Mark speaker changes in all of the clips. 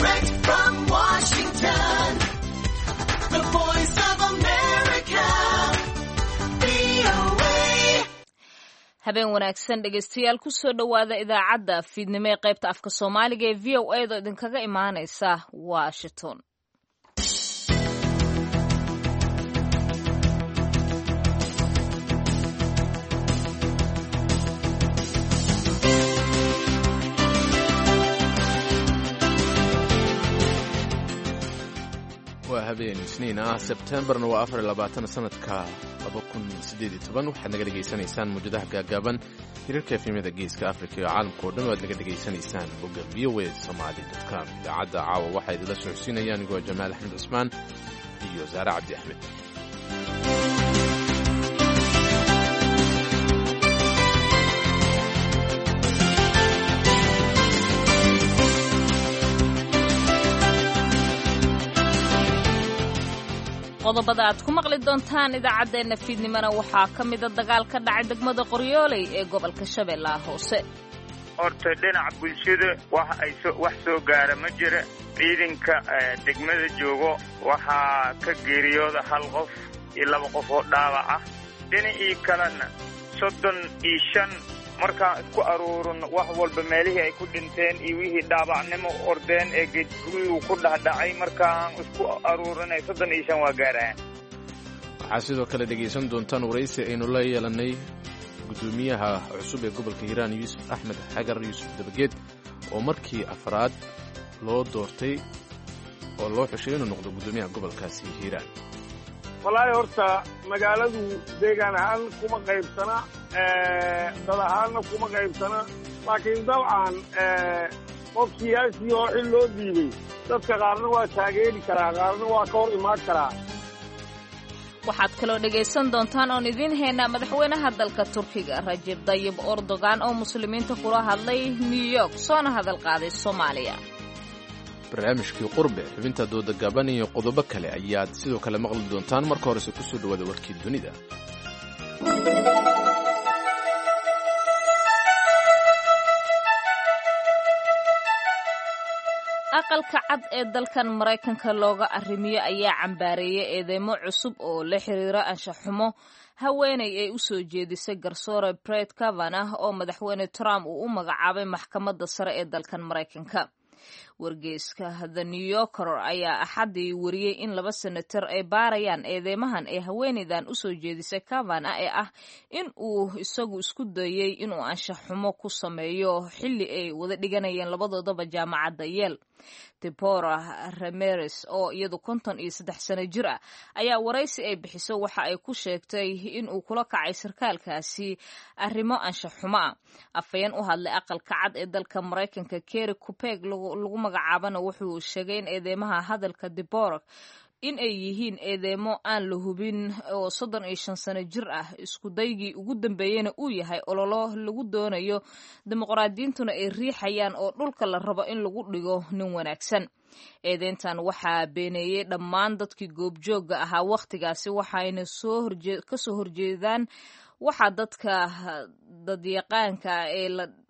Speaker 1: Direct from Washington, the voice of America, VOA.
Speaker 2: habeen wanaagsan dhegaystayaal ku soo dhowaada idaacadda fiidnimo ee qaybta afka Soomaaliga ee VOA da idinkaga imaanaysa Washington.
Speaker 3: waa habeen isniin ah Sebtembarna waa 24 sanadka 2018 waxaad naga dhageysanaysaan muujadaha gaagaaban hirarka efemyada geeska Afrika iyo caalamka oo dhan waad naga dhageysanaysaan bogga voasomali.com. idaacadda caawa waxaa idinla socodsiinayaan anigoo Jamaal Axmed Cusmaan iyo Zaare Cabdi Axmed.
Speaker 2: qodobada aad ku maqli doontaan idaacaddeenna fiidnimona waxaa ka mida dagaal ka dhacay degmada Qoryooley ee gobolka Shabeellaha Hoose.
Speaker 4: horta dhinaca bulshada wax soo gaara ma jira. ciidanka degmada joogo waxaa ka geeriyooda hal qof iyo laba qof oo dhaawac ah. dhinacii kalena 35 markaan isku aruurin wax walba meelihii ay ku dhinteen iyo wixii dhaawacnimo ordeen ee geedguriyuu ku dhahdhacay markaan isku aruurinay 35 waa gaarayaan.
Speaker 3: waxaa sidoo kale dhegaysan doontaan waraysi aynu la yeelanay gudoomiyaha cusub ee gobolka Hiiraan Yuusuf Axmed Xagar Yuusuf Dabageed oo markii afraad loo doortay oo loo xushay inuu noqdo gudoomiyaha gobolkaasi Hiiraan.
Speaker 5: wallaahi horta magaaladu deegaan ahaan kuma qaybsana dad ahaanna kuma qaybsana laakiin dabcan qof siyaasi oo xil loo dhiibay dadka qaarna waa taageeri karaa qaarna waa ka hor imaan karaa.
Speaker 2: waxaad kaloo dhegaysan doontaan oon idiin haynaa madaxweynaha dalka Turkiga Rajab Tayyip Erdogan oo muslimiinta kula hadlay New York soona hadal qaaday Soomaaliya.
Speaker 3: barnaamijkii qurbe xubinta dooda gaaban iyo qodobo kale ayaad sidoo kale maqli doontaan marka horese ku soo dhawaada warkii dunida.
Speaker 2: aqalka cad ee dalkan Mareykanka looga arrimiyo ayaa cambaareeyay eedeymo cusub oo la xiriira anshax xumo haweeney ay u soo jeedisay garsoore Brett Kavanaugh oo madaxweyne Trump uu u magacaabay maxkamadda sare ee dalkan Mareykanka. wargeyska The New Yorker ayaa axadii wariyay in 2 senator ay baarayaan eedeymahan ee haweeneydan u soo jeedisay Kavanaugh ee ah in uu isagu isku dayay inuu anshax xumo ku sameeyo xilli ay wada dhiganayeen labadoodaba jaamacadda Yale. Deborah Ramirez oo iyadu 53 sano jir ah ayaa waraysi ay bixiso waxa ay ku sheegtay in uu kula kacay sarkaalkaasi arrimo anshax xumo ah. afayeen u hadlay aqalka cad ee dalka Mareykanka Kerry Kupeg lagu magacaabana wuxuu sheegay in eedeymaha hadalka Deborah in ay yihiin eedeymo aan la hubin oo 35 sano jir ah isku daygii ugu dambeeyayna uu yahay ololo lagu doonayo dimuqraadiyiintuna ay riixayaan oo dhulka la rabo in lagu dhigo nin wanaagsan. eedeyntan waxaa beeneeyay dhammaan dadkii goobjooga ahaa waqtigaasi waxayna ka soo horjeedaan waxa dadka dadyaqaanka ee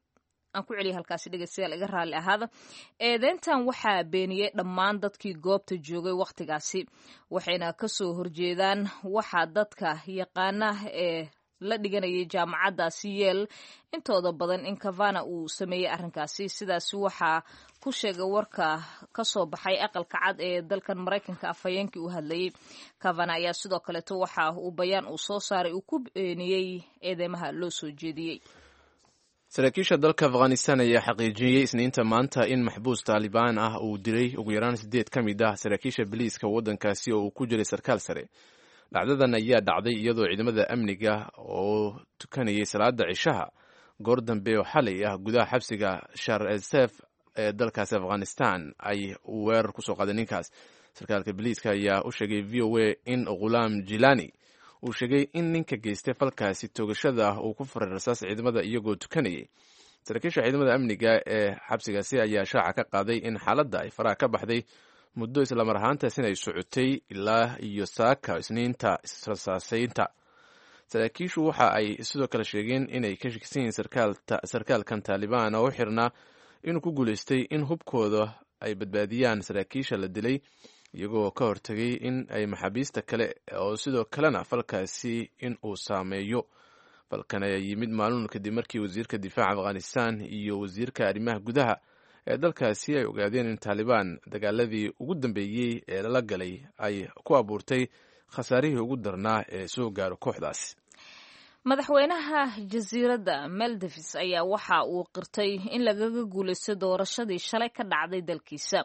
Speaker 2: aan ku celiya halkaasi dhegaystayaal iga raali ahaada. eedeyntan waxaa beeniyey dhammaan dadkii goobta joogay waqtigaasi waxayna ka soo horjeedaan waxa dadka yaqaana ee la dhiganayay jaamacaddaasi Yale intooda badan in Kavanaugh uu sameeyey arrinkaasi. sidaasi waxaa ku sheegay warka ka soo baxay aqalka cad ee dalkan Mareykanka afhayeenkii u hadlayay. Kavanaugh ayaa sidoo kaleeto waxa uu bayaan uu soo saaray uu ku beeniyey eedeymaha loo soo jeediyey.
Speaker 3: saraakiisha dalka Afghanistan ayaa xaqiijiyay isniinta maanta in maxbuus Taliban ah uu dilay ugu yaraan 8 ka mid ah saraakiisha booliiska waddankaasi oo uu ku jiray sarkaal sare. dhacdadan ayaa dhacday iyadoo ciidamada amniga oo tukanayay salaada cishaha goor dambe oo xalay ah gudaha xabsiga Shar el-Sheikh ee dalkaasi Afghanistan ay weerar ku soo qaaday ninkaas. sarkaalka booliiska ayaa u sheegay VOA in Ghulam Jilani uu sheegay in ninka geystay falkaasi toogashada uu ku faray rasaas ciidamada iyagoo tukanayay. saraakiisha ciidamada amniga ee xabsigaasi ayaa shaaca ka qaaday in xaaladda ay faraha ka baxday muddo isla mar ahaantaasina ay socotay ilaa iyo saaka isniinta israsaasaynta. saraakiishu waxa ay sidoo kale sheegeen inay ka shakisan yihiin sarkaalkan Taliban oo u xirnaa inuu ku guulaystay in hubkooda ay badbaadiyaan saraakiisha la dilay iyagoo ka hortegay in ay maxaabiista kale oo sidoo kalena falkaasi in uu saameeyo. falkan ayaa yimid maalin kadib markii wasiirka difaaca afghanistan iyo wasiirka arrimaha gudaha ee dalkaasi ay ogaadeen in taalibaan dagaaladii ugu dambeeyey ee lala galay ay ku abuurtay khasaarihii ugu darnaa ee soo gaaro kooxdaasi.
Speaker 2: madaxweynaha jasiiradda maldives ayaa waxa uu qirtay in lagaga guulaysto doorashadii shalay ka dhacday dalkiisa.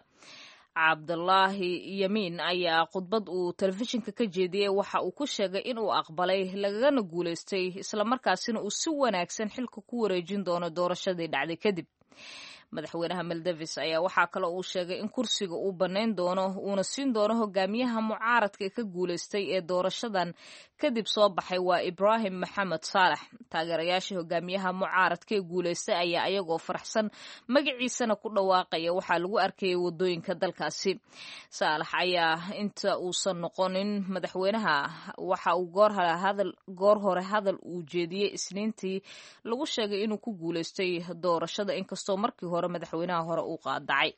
Speaker 2: cabdulaahi yamiin ayaa khudbad uu telefishinka ka jeediyey waxa uu ku sheegay in uu aqbalay lagagana guulaystay islamarkaasina uu si wanaagsan xilka ku wareejin doono doorashadii dhacday kadib. madaxweynaha maldives ayaa waxaa kale uu sheegay in kursiga uu bannayn doono uuna siin doono hogaamiyaha mucaaradka ee ka guulaystay ee doorashadan kadib soo baxay waa ibraahim maxamed saalax. taageerayaashii hogaamiyaha mucaaradka ee guulaystay ayaa ayagoo faraxsan magaciisana ku dhawaaqaya waxaa lagu arkayay wadooyinka dalkaasi. saalax ayaa inta uusan noqonin madaxweynaha waxa uu goor hore hadal uu jeediyey isniintii lagu sheegay inuu ku guulaystay doorashada inkastoo markii madaxweynaha hore uu qaadacay.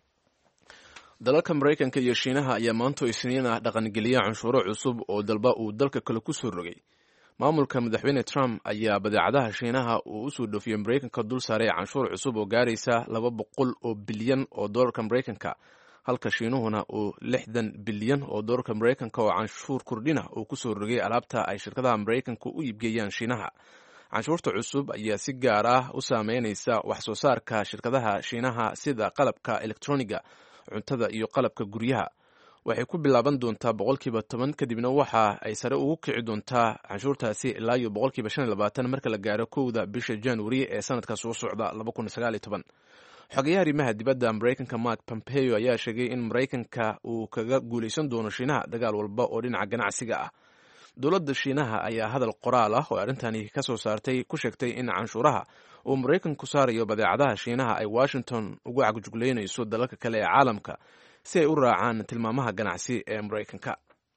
Speaker 3: dalalka maraykanka iyo shiinaha ayaa maanta isniin ah dhaqangeliya canshuuro cusub oo dalba uu dalka kale ku soo rogay. maamulka madaxweyne Trump ayaa badeecadaha shiinaha uu u soo dhoofiyey maraykanka dul saaray canshuur cusub oo gaaraysa $200 bilyan oo doolarka maraykanka, halka shiinuhuna uu $60 bilyan oo doolarka maraykanka oo canshuur kordhina uu ku soo rogay alaabta ay shirkadaha maraykanka u iibgeeyaan shiinaha. canshuurta cusub ayaa si gaar ah u saameynaysa wax soo saarka shirkadaha shiinaha sida qalabka elektroniga, cuntada iyo qalabka guryaha. waxay ku bilaaban doontaa 10% kadibna waxa ay sare ugu kici doontaa canshuurtaasi ilaa 25% marka la gaaro 1 bisha January ee sanadka soo socda 2019. xogayaha arrimaha dibadda Maraykanka Mark Pompeo ayaa sheegay in Maraykanka uu kaga guulaysan doono shiinaha dagaal walba oo dhinaca ganacsiga ah. dowladda shiinaha ayaa hadal qoraal ah oo arrintani ka soo saartay ku sheegtay in canshuuraha uu maraykanku saarayo badeecadaha shiinaha ay Washington ugu cagajugleynayso dalalka kale ee caalamka si ay u raacaan tilmaamaha ganacsi ee maraykanka.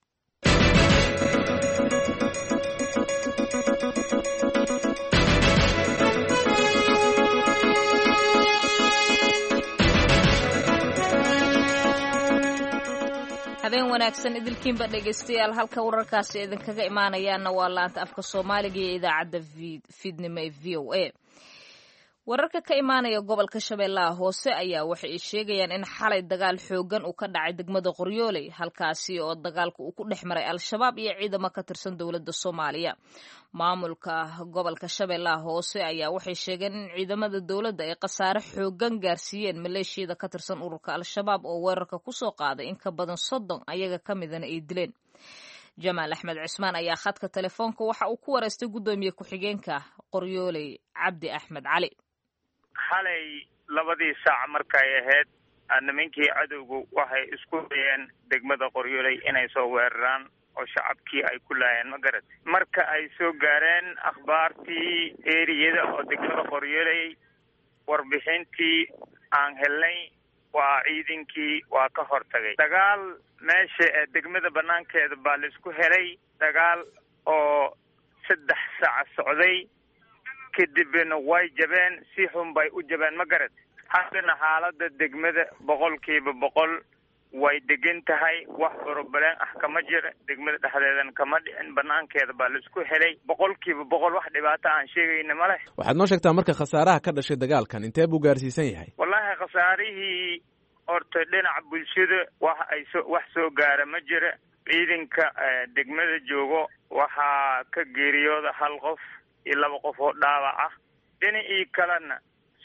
Speaker 2: habeen wanaagsan idilkiinba dhegaystayaal, halka wararkaasi idinkaga imaanayaana waa laanta afka Soomaaliga ee idaacadda fiidnimo ee VOA. wararka ka imaanaya gobolka Shabeellaha Hoose ayaa waxay sheegayaan in xalay dagaal xoogan uu ka dhacay degmada Qoryooley, halkaasi oo dagaalku uu ku dhex maray al-shabaab iyo ciidamo ka tirsan dowladda Soomaaliya. maamulka gobolka Shabeellaha Hoose ayaa waxay sheegeen in ciidamada dowladda ay khasaare xoogan gaarsiiyeen maleeshiyada ka tirsan ururka al-shabaab oo weerarka ku soo qaaday in ka badan 30 ayaga ka midana ay dileen. Jamaal Axmed Cismaan ayaa khadka telefoonka waxa uu ku wareystay gudoomiye ku-xigeenka Qoryooley Cabdi Axmed Cali.
Speaker 4: xalay 2 saac markay ahayd nimankii cadowgu waxay isku dayeen degmada Qoryooley inay soo weeraraan oo shacabkii ay ku laayeen magarad. marka ay soo gaareen akhbaartii eeriyada oo degmada Qoryooley warbixintii aan helnay waa ciidankii waa ka hortagay. dagaal meesha degmada banaankeeda baa la isku helay, dagaal oo 3 saac socday kadibna way jabeen, si xun bay u jabeen magarad. haddana xaaladda degmada 100% way degan tahay, wax problem ah kama jira, degmada dhexdeedan kama dhicin, banaankeeda baa la isku helay 100% wax dhibaato aan sheegayna ma leh.
Speaker 3: waxaad noo sheegtaa marka khasaaraha ka dhashay dagaalkan intee buu gaarsiisan yahay?
Speaker 4: wallahi khasaarihii horta dhinaca bulshada wax soo gaara ma jira. ciidanka degmada joogo waxaa ka geeriyooda 1 qof iyo 2 qof oo dhaawac ah. dhinacii kalena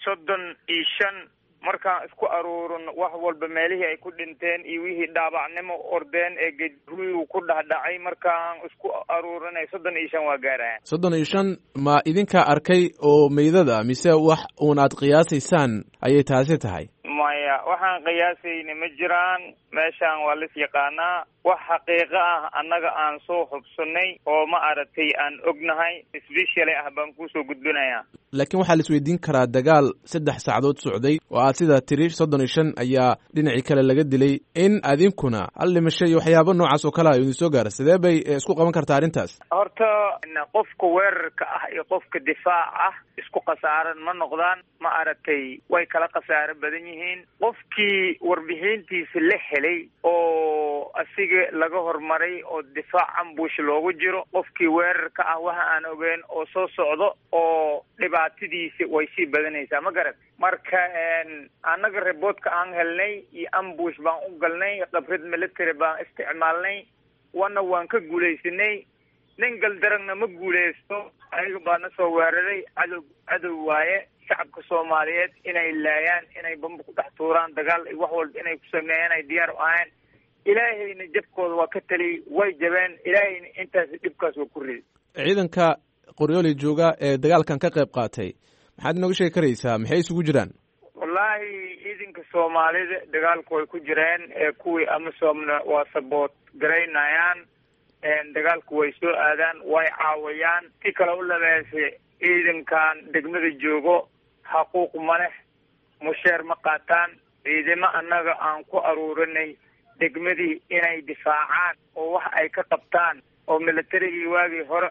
Speaker 4: 35 markaan isku aruurino wax walba meelihii ay ku dhinteen iyo wixii dhaabacnimo ordeen ee geedruhu ku dhahdhacay markaan isku aruurinay 35 waa gaarayaan.
Speaker 3: 35 ma idinka arkay oo meydada mise wax uun aad qiyaasaysaan ayay taasi tahay?
Speaker 4: maya waxaan qiyaasayna ma jiraan, meeshaan waa lis yaqaanaa, wax xaqiiqo ah annaga aan soo hubsanay oo ma aragtay aan ognahay specially ah baan kusoo gudbinayaa.
Speaker 3: laakiin waxaa la isweydiin karaa dagaal 3 saacadood socday oo aad sida tiri 35 ayaa dhinacii kale laga dilay in adinkuna hal dhimasho iyo waxyaabo noocaas oo kale idin soo gaara sidee bay isku qaban kartaa arrintaas?
Speaker 4: horta qofka weerarka ah iyo qofka difaac ah isku khasaaran ma noqdaan, ma aragtay way kala khasaaro badan yihiin. qofkii warbixintiisa la helay oo asiga laga hormaray oo difaac ambush loogu jiro, qofkii weerarka ah waxa aan ogeyn oo soo socdo oo dhibaatadiisa way sii badanaysaa, ma garad. marka annaga reportka aan helnay iyo ambush baan u galnay, khibrad military baan isticmaalnay, waan ka guulaysanay. nin galdaragna ma guulaysto, ayaga baa na soo weeraray, cadow waaye. shacabka Soomaaliyeed inay laayaan, inay bamba ku dhex tuuraan, dagaal iyo wax walba inay ku sameeyaan ay diyaar u ahayn. ilaahayna jabkooda waa ka taliyay, way jabeen. ilaahayna intaas dhibkaas waa ku riday.
Speaker 3: ciidanka Qoryooley jooga ee dagaalkan ka qayb qaatay maxaad inooga sheegi karaysaa, maxay isugu jiraan?
Speaker 4: wallaahi ciidanka Soomaalida dagaalku way ku jireen, kuwii Amisoomna waa support garaynayaan, dagaalku way soo aadaan, way caawiyaan. si kale u labeesay ciidankan degmada joogo xaquuq ma leh, mushaar ma qaataan. ciidamo annaga aan ku aruurinay degmadii inay difaacaan oo wax ay ka qabtaan oo militarigii waagii hore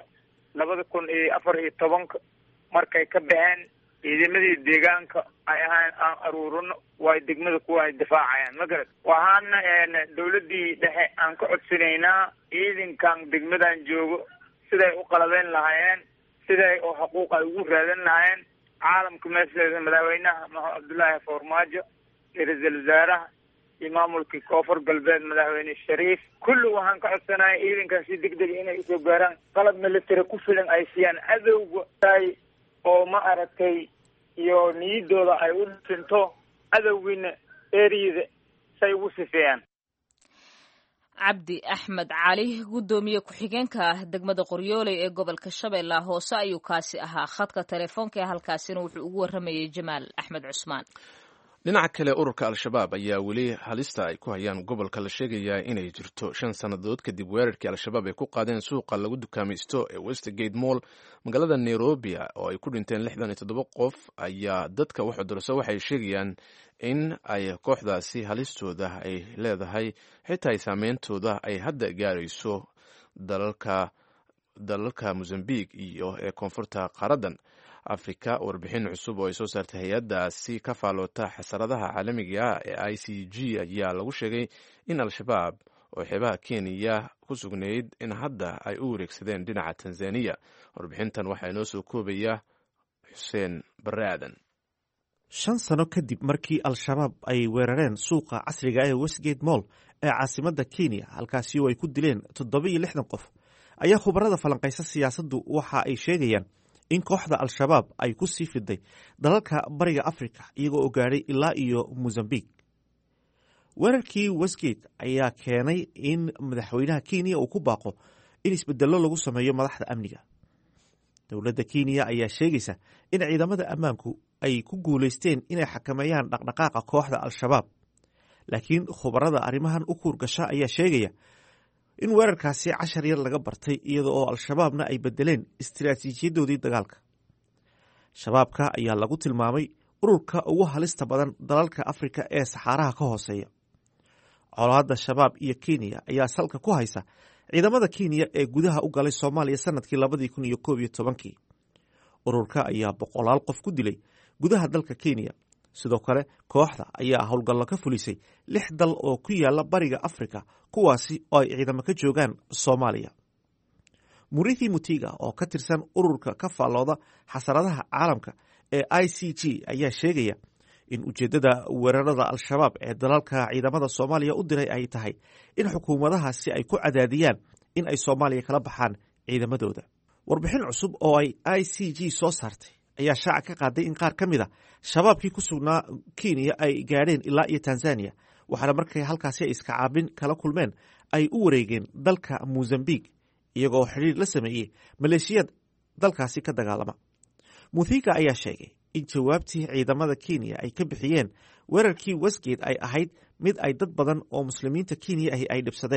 Speaker 4: 2014 markay ka baxeen ciidamadii deegaanka ay ahaan aan aruurino way degmada kuwa ay difaacayaan, ma garad. waxaana dawladdii dhexe aan ka codsanaynaa ciidankan degmadan joogo siday u qalabeyn lahaayeen, siday oo xuquuq ay ugu raadan lahaayeen. caalamka meesheeda madaxweynaha Maxamed Cabdullaahi Farmaajo, ra'iisul wasaaraha iyo maamulkii koonfur galbeed madaxweyne Shariif, kulli waxaan ka codsanahay ciidankan si degdeg inay usoo gaaraan, qalab military ku filan ay siiyaan cadowga oo ma aragtay iyo niyadooda ay u dhinto, cadowgiina eriyada say ugu sifeeyaan.
Speaker 2: cabdi axmed cali gudoomiye ku-xigeenka degmada Qoryooley ee gobolka Shabeellaha Hoose ayuu kaasi ahaa. khadka telefoonka ee halkaasina wuxuu ugu waramayay Jamaal Axmed Cusmaan.
Speaker 3: dhinaca kale ururka al-shabaab ayaa weli halista ay ku hayaan gobolka la sheegayaa inay jirto 5 sannadood kadib weerarkii al-shabaab ay ku qaadeen suuqa lagu dukaamaysto ee Westgate Mall magaalada Nairobi oo ay ku dhinteen 67 qof. ayaa dadka wax cudurso waxay sheegayaan in ay kooxdaasi halistooda ay leedahay, xitaa ay saameyntooda ay hadda gaarayso dalalka Mozambique iyo ee koonfurta qaradan Afrika. warbixin cusub oo ay soo saartay hay-adaasi ka faaloota xasaradaha caalamiga ee ICG ayaa lagu sheegay in al-shabaab oo xeebaha Kenya ku sugnayd in hadda ay u wareegsadeen dhinaca Tanzania. warbixintan waxaa inoo soo koobaya Xuseen Baraadan.
Speaker 6: 5 sano kadib markii al-shabaab ay weerareen suuqa casriga ee Westgate Mall ee caasimadda Kenya, halkaasi oo ay ku dileen 67 qof, ayaa khubarada falanqaysa siyaasaddu waxa ay sheegayaan in kooxda al-shabaab ay ku sii fiday dalalka bariga Afrika iyagoo oo gaadhay ilaa iyo Mozambique. weerarkii Westgate ayaa keenay in madaxweynaha Kenya uu ku baaqo in isbedello lagu sameeyo madaxda amniga. dowladda Kenya ayaa sheegaysa in ciidamada ammaanku ay ku guulaysteen inay xakameeyaan dhaqdhaqaaqa kooxda al-shabaab, laakiin khubarada arrimahan u kuurgasha ayaa sheegaya in weerarkaasi cashar yar laga bartay iyada oo al-shabaabna ay bedeleen istiraatiijiyadoodii dagaalka. shabaabka ayaa lagu tilmaamay ururka ugu halista badan dalalka Afrika ee saxaaraha ka hooseeya. colaadda shabaab iyo Kenya ayaa salka ku haysa ciidamada Kenya ee gudaha u galay Soomaaliya sanadkii 2011. ururka ayaa 100 qof ku dilay gudaha dalka Kenya. sidoo kale kooxda ayaa howlgallo ka fulisay 6 dal oo ku yaala bariga Afrika, kuwaasi oo ay ciidamo ka joogaan Soomaaliya. Muriithi Mutiga oo ka tirsan ururka ka faallooda xasaradaha caalamka ee ICG ayaa sheegaya in ujeedada weerarada al-shabaab ee dalalka ciidamada Soomaaliya u diray ay tahay in xukuumadahaasi ay ku cadaadiyaan in ay Soomaaliya kala baxaan ciidamadooda. warbixin cusub oo ay ICG soo saartay ayaa shaaca ka qaaday in qaar ka mid a shabaabkii ku sugnaa Kenya ay gaadheen ilaa iyo Tanzania, waxaana markay halkaasi iska caabin kala kulmeen ay u wareegeen dalka Mozambique iyagoo xiriir la sameeyey maleeshiyad dalkaasi ka dagaalama. Muthiga ayaa sheegay in jawaabtii ciidamada Kenya ay ka bixiyeen weerarkii Westgate ay ahayd mid ay dad badan oo muslimiinta Kenya ay dhibsadeen.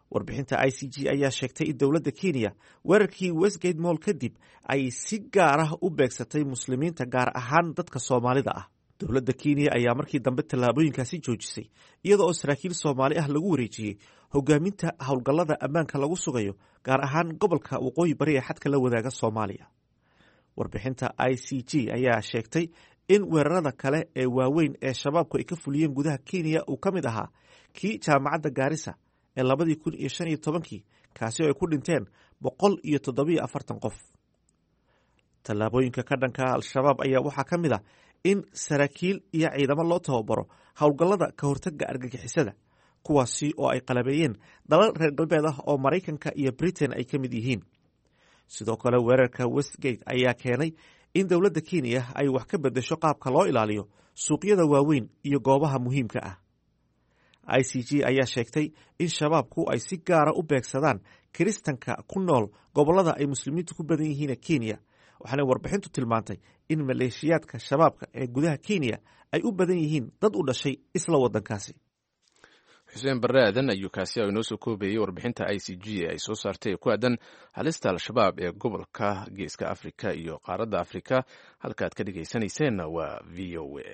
Speaker 6: warbixinta i c g ayaa sheegtay in dowladda kenya weerarkii westgate moll kadib ay si gaar ah u beegsatay muslimiinta gaar ahaan dadka soomaalida ah. dowladda kenya ayaa markii dambe tallaabooyinkaasi joojisay iyada oo saraakiil soomaali ah lagu wareejiyey hogaaminta howlgallada ammaanka lagu sugayo gaar ahaan gobolka waqooyi bari ee xadka la wadaaga soomaaliya. warbixinta i c g ayaa sheegtay in weerarada kale ee waaweyn ee shabaabku ay ka fuliyeen gudaha kenya uu ka mid ahaa kii jaamacadda gaarisa ee 2015 kaasi oo ay ku dhinteen 147 qof. tallaabooyinka ka dhanka al-shabaab ayaa waxaa ka mid ah in saraakiil iyo ciidamo loo tababaro howlgallada ka hortagga argagixisada, kuwaasi oo ay qalabeeyeen dalal reer galbeed ah oo Maraykanka iyo Britain ay ka mid yihiin. sidoo kale weerarka Westgate ayaa keenay in dowladda Kenya ay wax ka beddesho qaabka loo ilaaliyo suuqyada waaweyn iyo goobaha muhiimka ah. ICG ayaa sheegtay in shabaabku ay si gaara u beegsadaan kiristanka ku nool gobollada ay muslimiintu ku badan yihiin Kenya, waxaana warbixintu tilmaantay in maleeshiyaadka shabaabka ee gudaha Kenya ay u badan yihiin dad u dhashay isla waddankaasi.
Speaker 3: xuseen barre aadan ayuu kaasi inoo soo koobayey warbixinta i c g ee ay soo saartay ku aadan halista al-shabaab ee gobolka geeska afrika iyo qaaradda afrika. halkaaad ka dhegaysanayseena waa v o a.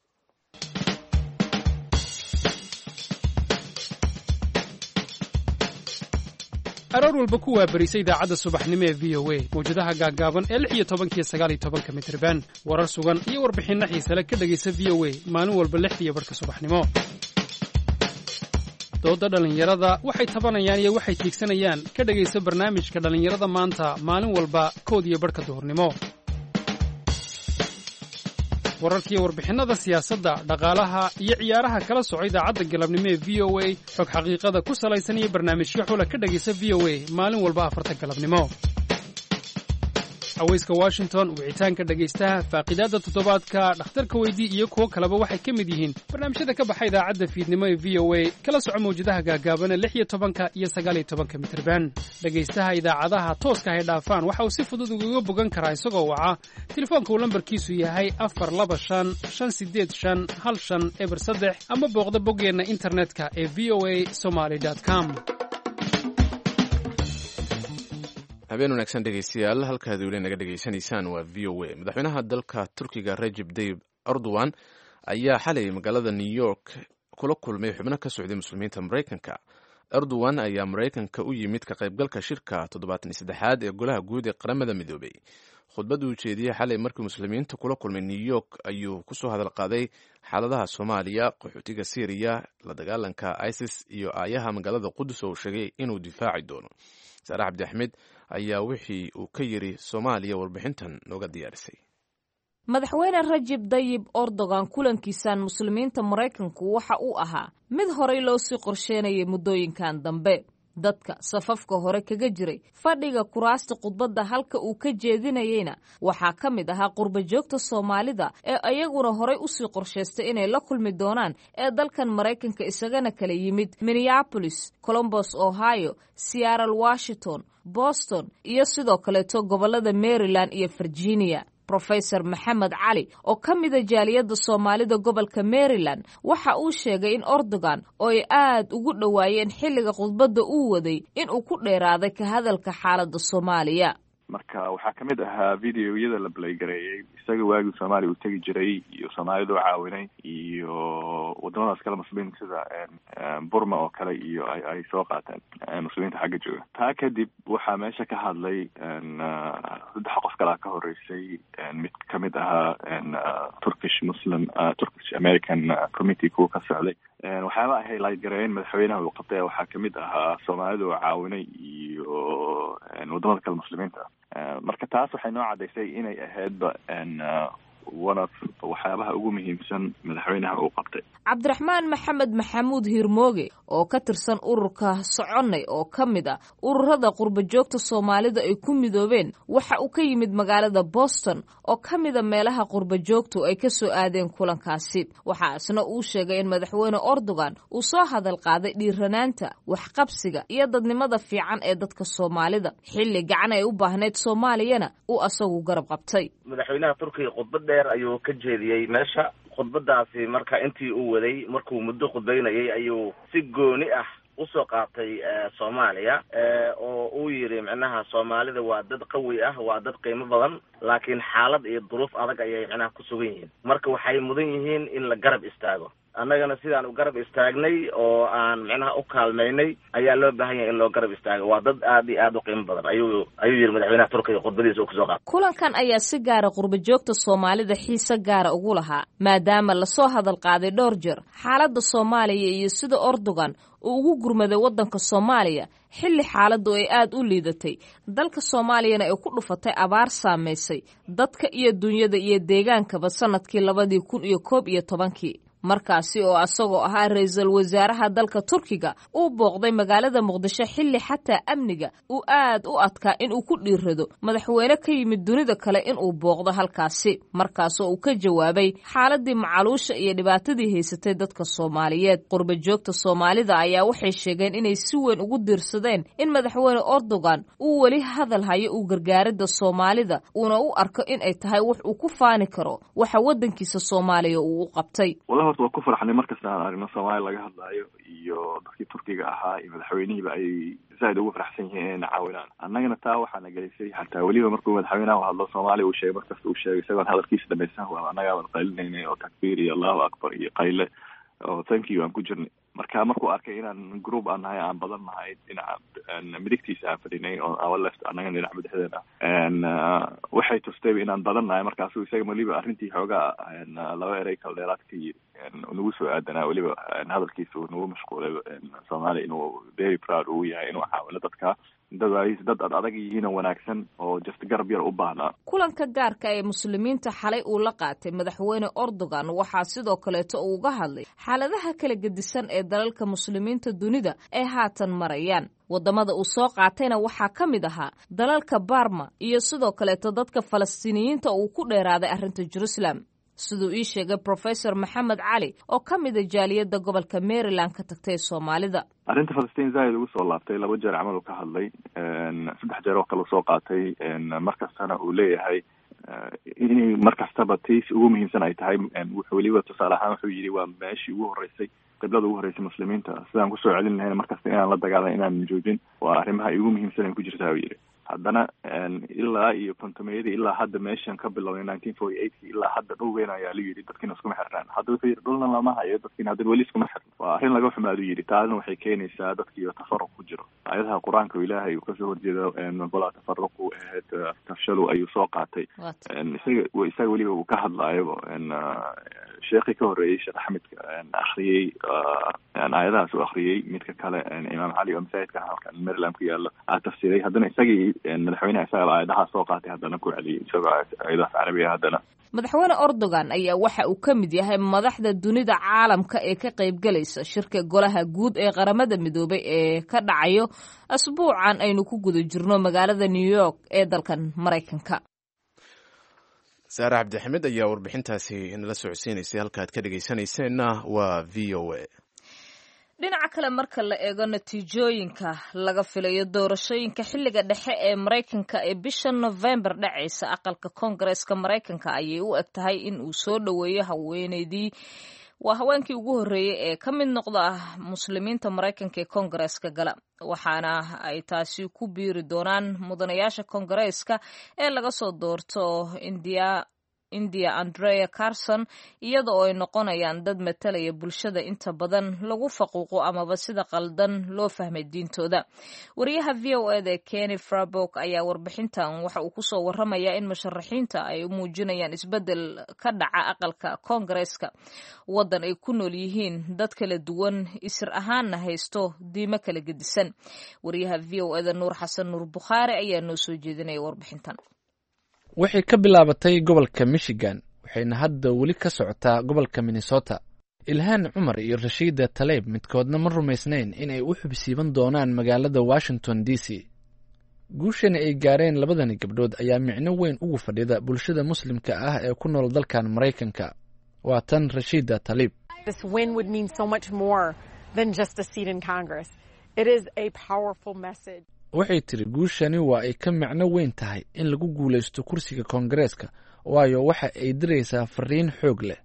Speaker 7: aroor walba ku waabarisay idaacadda subaxnimo ee v o a mawjadaha gaaggaaban ee 16 iyo 19 mitirban, warar sugan iyo warbixinno xiisale ka dhegaysa v o a maalin walba 6:00 subaxnimo. dooda dhallinyarada waxay tabanayaan iyo waxay tiigsanayaan ka dhegaysa barnaamijka dhallinyarada maanta maalin walba 1:00 duhurnimo. wararkiiyo warbixinnada siyaasadda, dhaqaalaha iyo ciyaaraha kala soco idaacadda galabnimo ee v o a, xog xaqiiqada ku salaysan iyo barnaamijyo xula ka dhegaysa v o a maalin walba 4 galabnimo. haweyska Washington, wicitaanka dhegaystaha, faaqidaadda toddobaadka, dhakhtarka weydii iyo kuwo kaleba waxay ka mid yihiin barnaamijyada ka baxa idaacadda fiidnimo ee v o a kala soco mawjadaha gaagaaban ee 16 iyo 19 mitirban. dhegaystaha idaacadaha tooska hay dhaafaan waxa uu si fudud uga bogan karaa isagoo waca telefoonka uu lambarkiisu yahay 425-585-1503 ama booqda boggeenna internetka ee voasomali.com.
Speaker 3: habeen wanaagsan dhegaystayaal, halkaad weli naga dhegaysanaysaan waa v o a. madaxweynaha dalka turkiga Recep Tayyip Erdogan ayaa xalay magaalada New York kula kulmay xubno ka socday muslimiinta Maraykanka. Erdogan ayaa Maraykanka u yimid ka qaybgalka shirka 73aad ee golaha guud ee qaramada midoobay. khudbadda uu jeediyey xalay markii muslimiinta kula kulmay New York ayuu ku soo hadal qaaday xaaladaha Soomaaliya, qaxootiga Syria, la dagaalanka ISIS iyo aayaha magaalada Qudus oo sheegay inuu difaaci doono. Saare Cabdi Axmed ayaa wixii uu ka yiri Soomaaliya warbixintan nooga diyaarisay.
Speaker 2: madaxweyne Recep Tayyip Erdogan kulankiisan muslimiinta Maraykanku waxa uu ahaa mid horey loo sii qorsheynayay muddooyinkan dambe. dadka safafka hore kaga jiray fadhiga kuraasta khudbadda halka uu ka jeedinayeyna waxaa ka mid ahaa qurba joogta Soomaalida ee ayaguna horey u sii qorshaystay inay la kulmi doonaan ee dalkan Maraykanka isagana kala yimid Minneapolis, Columbus, Ohio, Seattle, Washington, Boston iyo sidoo kaleeto gobollada Maryland iyo Virginia. Professor Maxamed Cali oo ka mid ah jaaliyadda Soomaalida gobolka Maryland waxa uu sheegay in Erdogan oo ay aad ugu dhawaayeen xilliga khudbadda uu waday in uu ku dheeraaday ka hadalka xaaladda Soomaaliya.
Speaker 8: marka waxaa ka mid ahaa videoyada la playgareeyay isaga waagii Soomaaliya uu tagi jiray iyo Soomaalida oo caawinay iyo wadamadaas kale muslimiinta sida Burma oo kale iyo ay soo qaateen muslimiinta xagga jooga. taa kadib waxaa meesha ka hadlay saddex qof kale ka horeysay mid ka mid ahaa Turkish American committee ku ka socday. waxyaaba ay highlight gareeyeen madaxweynaha uu qabtay waxaa ka mid ahaa Soomaalida oo caawinay iyo wadamada kale muslimiinta. marka taas waxay noo cadaysay inay ahaydba waxyaabaha ugu muhiimsan madaxweynaha uu qabtay.
Speaker 2: Cabdiraxmaan Maxamed Maxamuud Hirmooge oo ka tirsan ururka Soconay oo ka mid ah ururada qurba joogta Soomaalida ay ku midoobeen waxa uu ka yimid magaalada Boston oo ka mid ah meelaha qurba joogtu ay ka soo aadeen kulankaasi. waxa asna uu sheegay in madaxweyne Erdogan uu soo hadal qaaday dhiiranaanta, waxqabsiga iyo dadnimada fiican ee dadka Soomaalida xilli gacan ay u baahneed Soomaaliyana uu asagu garab qabtay.
Speaker 9: madaxweynaha Turkiga khudbad dheer ayuu ka jeediyey meesha. khudbadaasi marka intii uu waday markuu muddo khudbaynayay ayuu si gooni ah usoo qaatay soomaaliya oo uu yidhi micnaha soomaalida waa dad qawi ah, waa dad qiimo badan, laakiin xaalad iyo duruuf adag ayay micnaha ku sugan yihiin. marka waxay mudan yihiin in la garab istaago. annagana sidaan u garab istaagnay oo aan micnaha u kaalmaynay ayaa loo baahan yahay in loo garab istaago. waa dad aad iyo aad u qiimo badan ayuu yidhi madaxweynaha Turkiga khudbadiisa uu kusoo qaatay.
Speaker 2: kulankan ayaa si gaara qurba joogta Soomaalida xiise gaara ugu lahaa, maadaama lasoo hadal qaaday dhowr jeer xaaladda Soomaaliya iyo sida Erdogan uu ugu gurmaday waddanka Soomaaliya xilli xaaladdu ay aad u liidatay, dalka Soomaaliyana ay ku dhufatay abaar saameysay dadka iyo dunyada iyo deegaankaba sanadkii 2011. markaasi oo asagoo ahaa ra'iisul wasaaraha dalka Turkiga uu booqday magaalada Muqdisho xilli xataa amniga uu aad u adkaa in uu ku dhiirrado madaxweyne ka yimid dunida kale in uu booqdo halkaasi, markaasoo uu ka jawaabay xaaladii macaluusha iyo dhibaatadii haysatay dadka Soomaaliyeed. qurba joogta Soomaalida ayaa waxay sheegeen inay si weyn ugu diirsadeen in madaxweyne Erdogan uu weli hadal hayo uu gargaaridda Soomaalida uuna u arko in ay tahay wax uu ku faani karo waxa waddankiisa Soomaaliya uu u qabtay.
Speaker 8: waa ku farxnay markasta aan aragno Soomaaliya laga hadlayo iyo dadkii Turkiga ahaa iyo madaxweynihiiba ay zaid ugu faraxsan yihiin inay caawinaan. annagana taa waxaana gelisay xataa weliba markuu madaxweynaha hadlo Soomaaliya uu sheegay markasta uu sheegay isagoon hadalkiisa dhamaysan waa annaga aan qaylinay oo takbiir iyo Allahu akbar iyo qayle oo thank you aan ku jirnay. markuu arkay inaan group aan nahay aan badan nahay dhinaca midigtiisa aan fadhinay oo our left annaga dhinaca madaxdeena waxay tustay inaan badan nahay. markaasuu isaga weliba arrintii xoogaa laba erey kala dheeraadkii nagu soo aadanaa, weliba hadalkiisa uu nagu mashquulay Soomaaliya inuu very proud uu yahay inuu caawino dadka dad adag yihiin oo wanaagsan oo just garab yar u baahnaa.
Speaker 2: kulanka gaarka ee muslimiinta xalay uu la qaatay madaxweyne Erdogan waxaa sidoo kaleeto uu uga hadlay xaaladaha kala gedisan ee dalalka muslimiinta dunida ay haatan marayaan. wadamada uu soo qaatayna waxaa ka mid ahaa dalalka Burma iyo sidoo kaleeto dadka Falastiiniyiinta uu ku dheeraaday arrinta Jerusalem, siduu ii sheegay Professor Maxamed Cali oo ka mid ah jaaliyadda gobolka Maryland ka tagtay Soomaalida.
Speaker 8: arrinta Falastiin zaid ugu soo laabtay 2 jeer camal uu ka hadlay, 3 jeer oo kale soo qaatay, markastana uu leeyahay in markastaba tiis ugu muhiimsan ay tahay. wuxuu weliba tusaale ahaan wuxuu yidhi waa meeshii ugu horeysay qiblada ugu horeysay muslimiinta, sidaan kusoo celin lahayn markasta inaan la dagaalan inaan joojin waa arrimaha ugu muhiimsan ay ku jirtaa uu yidhi. haddana ilaa iyo kontomeyadii ilaa hadda meeshan ka bilowday 1948 ilaa hadda dhul weyn ayaa la yidhi dadkiina iskuma xirnaan. hadda wuxuu yidhi dhulna lama hayo dadkiina hadda weli iskuma xirn. waa arrin laga xumaadu yidhi. taasna waxay keenaysaa dadkiiyo tafaruq ku jiro. aayadaha qur-aanka ilaahay uu kasoo horjeedo walaa tafaruqu ahayd tafshalu ayuu soo qaatay. isaga weliba uu ka hadlaayo sheekii ka horreeyey Sheekh Axmedka akhriyey aayadahaas uu akhriyey. midka kale Imaam Cali oo masaajidka halkan Maryland ku yaalo tafsiray. haddana isagii madaxweynaha isaga aayadaha soo qaatay haddana ku celiyay isagoo aayadaha carabiga. haddana
Speaker 2: madaxweyne Erdogan ayaa waxa uu ka mid yahay madaxda dunida caalamka ee ka qaybgalaysa shirka golaha guud ee qaramada midoobay ee ka dhacayo asbuucan aynu ku guda jirno magaalada New York ee dalkan Mareykanka.
Speaker 3: Saara Cabdi Axmed ayaa warbixintaasi inala socodsiinaysay. halkaad ka dhageysanayseena waa VOA.
Speaker 2: dhinaca kale marka la eego natiijooyinka laga filayo doorashooyinka xilliga dhexe ee Mareykanka ee bisha November dhacaysa, aqalka Koongareeska Mareykanka ayay u eg tahay in uu soo dhaweeyo haweenkii ugu horreeyay ee ka mid noqda muslimiinta Mareykanka ee Koongareeska gala, waxaana ay taasi ku biiri doonaan mudanayaasha Koongareeska ee laga soo doorto India Andrea Carson, iyada oo ay noqonayaan dad matalaya bulshada inta badan lagu faquuqo amaba sida qaldan loo fahmay diintooda. wariyaha VOA Kenny Farabok ayaa warbixintan waxa uu kusoo waramayaa in musharaxiinta ay u muujinayaan isbedel ka dhaca aqalka Koongareeska, wadan ay ku nool yihiin dad kala duwan, isir ahaanna haysto diimo kala gedisan. wariyaha VOA Nuur Xasan Nuur Bukhaari ayaa noo soo jeedinaya warbixintan.
Speaker 10: waxay ka bilaabatay gobolka Michigan waxayna hadda weli ka socotaa gobolka Minnesota. Ilhaan Cumar iyo Rashida Tlaib midkoodna ma rumaysnayn in ay u xubsiiban doonaan magaalada Washington DC. guushana ay gaareen labadani gabdhood ayaa micno weyn ugu fadhida bulshada muslimka ah ee ku nool dalkan Mareykanka. waa tan Rashida Tlaib.
Speaker 11: This win would mean so much more than just a seat in Congress. It is a powerful message.
Speaker 10: waxay tiri guushani waa ay ka macno weyn tahay in lagu guulaysto kursiga Koongareeska, waayo waxa ay diraysaa fariin xoog leh.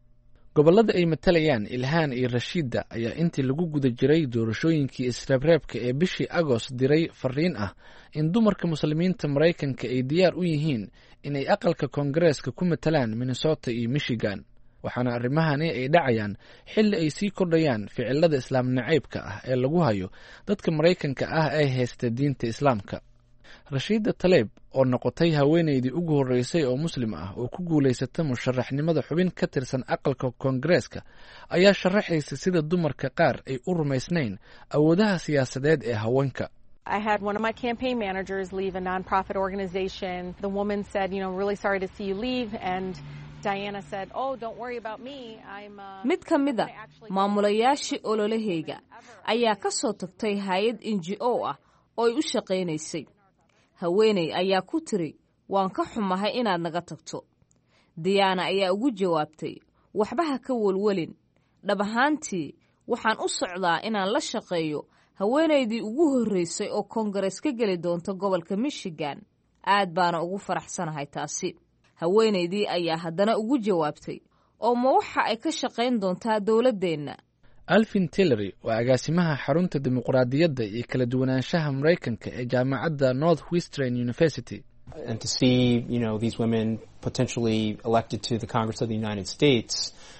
Speaker 10: gobollada ay matalayaan ilhaan iyo rashiida ayaa intii lagu guda jiray doorashooyinkii isreebreebka ee bishii agost diray fariin ah in dumarka muslimiinta maraykanka ay diyaar u yihiin inay aqalka koongareeska ku matalaan minnesota iyo michigan, waxaana arrimahani ay dhacayaan xilli ay sii kordhayaan ficilada islaam nacaybka ah ee lagu hayo dadka maraykanka ah ee haysta diinta islaamka. rashiida taleeb oo noqotay haweeneydii ugu horreysay oo muslim ah oo ku guulaysata musharaxnimada xubin ka tirsan aqalka koongareeska ayaa sharaxaysa sida dumarka qaar ay u rumaysnayn awoodaha siyaasadeed ee haweenka.
Speaker 11: I had one of my campaign managers leave a nonprofit organization. The woman said, really sorry to see you leave, and Diana said, oh, don't worry about me.
Speaker 2: mid ka mid a maamulayaashii ololahayga ayaa ka soo tagtay hay-ad NGO ah oo ay u shaqaynaysay. haweeney ayaa ku tiri, waan ka xumahay inaad naga tagto. diyaana ayaa ugu jawaabtay, waxba ha ka welwelin. dhab ahaantii waxaan u socdaa inaan la shaqeeyo haweenaydii ugu horreysay oo koongarees ka geli doonta gobolka michigan. aad baana ugu faraxsanahay taasi. haweenaydii ayaa haddana ugu jawaabtay, oo ma waxa ay ka shaqayn doontaa dowladdeenna.
Speaker 10: alvin tillery waa agaasimaha xarunta dimuqraadiyadda iyo kala duwanaanshaha maraykanka ee jaamacadda northwestern university.
Speaker 12: And to see, these women potentially elected to the Congress of the United States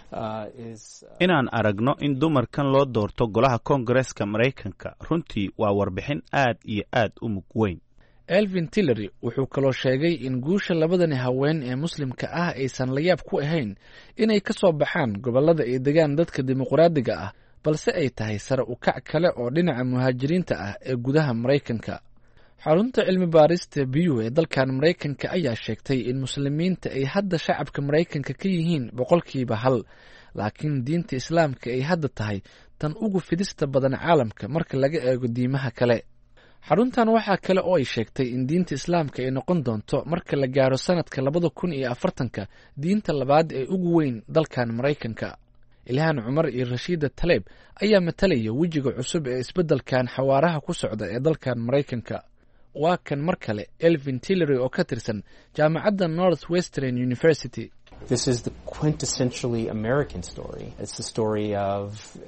Speaker 12: is
Speaker 13: inaan aragno in dumarkan loo doorto golaha koongareeska maraykanka runtii waa warbixin aad iyo aad u mug weyn.
Speaker 10: alvin tillery wuxuu kaloo sheegay in guusha labadani haween ee muslimka ah aysan la yaab ku ahayn inay ka soo baxaan gobollada ay degaan dadka dimuqraadiga ah, balse ay tahay sare u kac kale oo dhinaca muhaajiriinta ah ee gudaha maraykanka. xarunta cilmi baarista Pew ee dalkan maraykanka ayaa sheegtay in muslimiinta ay hadda shacabka maraykanka ka yihiin 100%, laakiin diinta islaamka ay hadda tahay tan ugu fidista badan caalamka marka laga eego diimaha kale. xaruntan waxaa kale oo ay sheegtay in diinta islaamka ay noqon doonto marka la gaaro sanadka 2040 diinta labaad ee ugu weyn dalkan maraykanka. ilhaan cumar iyo rashiida taleeb ayaa matalaya wejiga cusub ee isbeddelkan xawaaraha ku socda ee dalkan maraykanka. waa kan mar kale alvin tillery oo ka tirsan jaamacadda northwestern university.
Speaker 12: This is the quintessentially American story. It's the story of,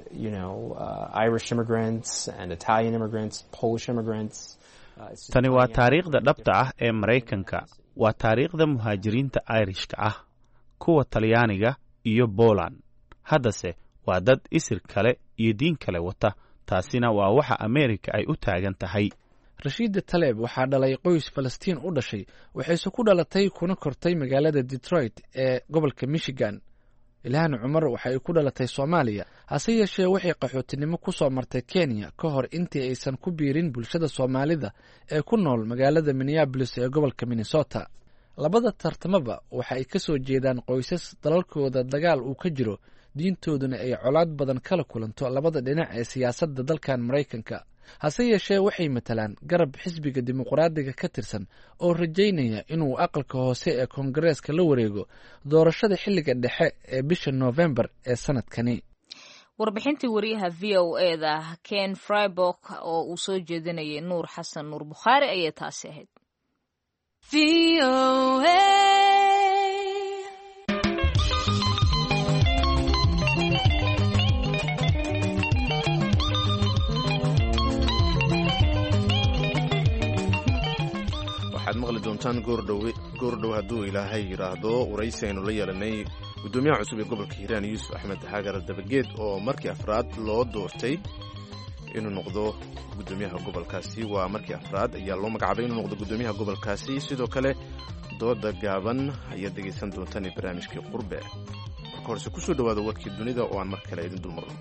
Speaker 12: Irish immigrants and Italian immigrants, Polish immigrants.
Speaker 13: Tani waa taariikhda dhabta ah ee Maraykanka. Waa taariikhda muhaajiriinta Irishka ah, kuwa Talyaaniga iyo Poland. Haddase waa dad isir kale iyo diin kale wata. Taasina waa waxa Amerika ay u taagan tahay.
Speaker 10: rashiida taleeb waxaa dhalay qoys falastiin u dhashay, waxayse ku dhalatay kuna kortay magaalada Detroit ee gobolka Michigan. ilhaan cumar waxa ay ku dhalatay Soomaaliya, hase yeeshee waxay qaxootinimo ku soo martay Kenya ka hor intii aysan ku biirin bulshada Soomaalida ee ku nool magaalada Minneapolis ee gobolka Minnesota. labada tartamaba waxa ay ka soo jeedaan qoysas dalalkooda dagaal uu ka jiro, diintooduna ay colaad badan kala kulanto labada dhinac ee siyaasadda dalkan maraykanka. hase yeeshee waxay matalaan garab xisbiga dimuqraadiga ka tirsan oo rajaynaya inuu aqalka hoose ee koongareeska la wareego doorashada xilliga dhexe ee bisha November ee sanadkani.
Speaker 2: warbixintii wariyaha VOA-da Ken Freiburg oo uu soo jeedinayay Nuur Xasan Nuur Bukhaari ayay taasi ahayd.
Speaker 3: waxaad maqli doontaan goordhow hadduu ilaahay yidhaahdo waraysi aynu la yeelanay guddoomiyaha cusub ee gobolka hiiraan yuusuf axmed xaagar dabageed oo markii afraad loo doortay inuu noqdo guddoomiyaha gobolkaasi. waa markii afraad ayaa loo magacaabay inuu noqdo guddoomiyaha gobolkaasi. sidoo kale dooda gaaban ayaad dhegaysan doontaan ee barnaamijkii qurbe. marka horese ku soo dhowaada warkii dunida oo aan mar kale idin dulmarno.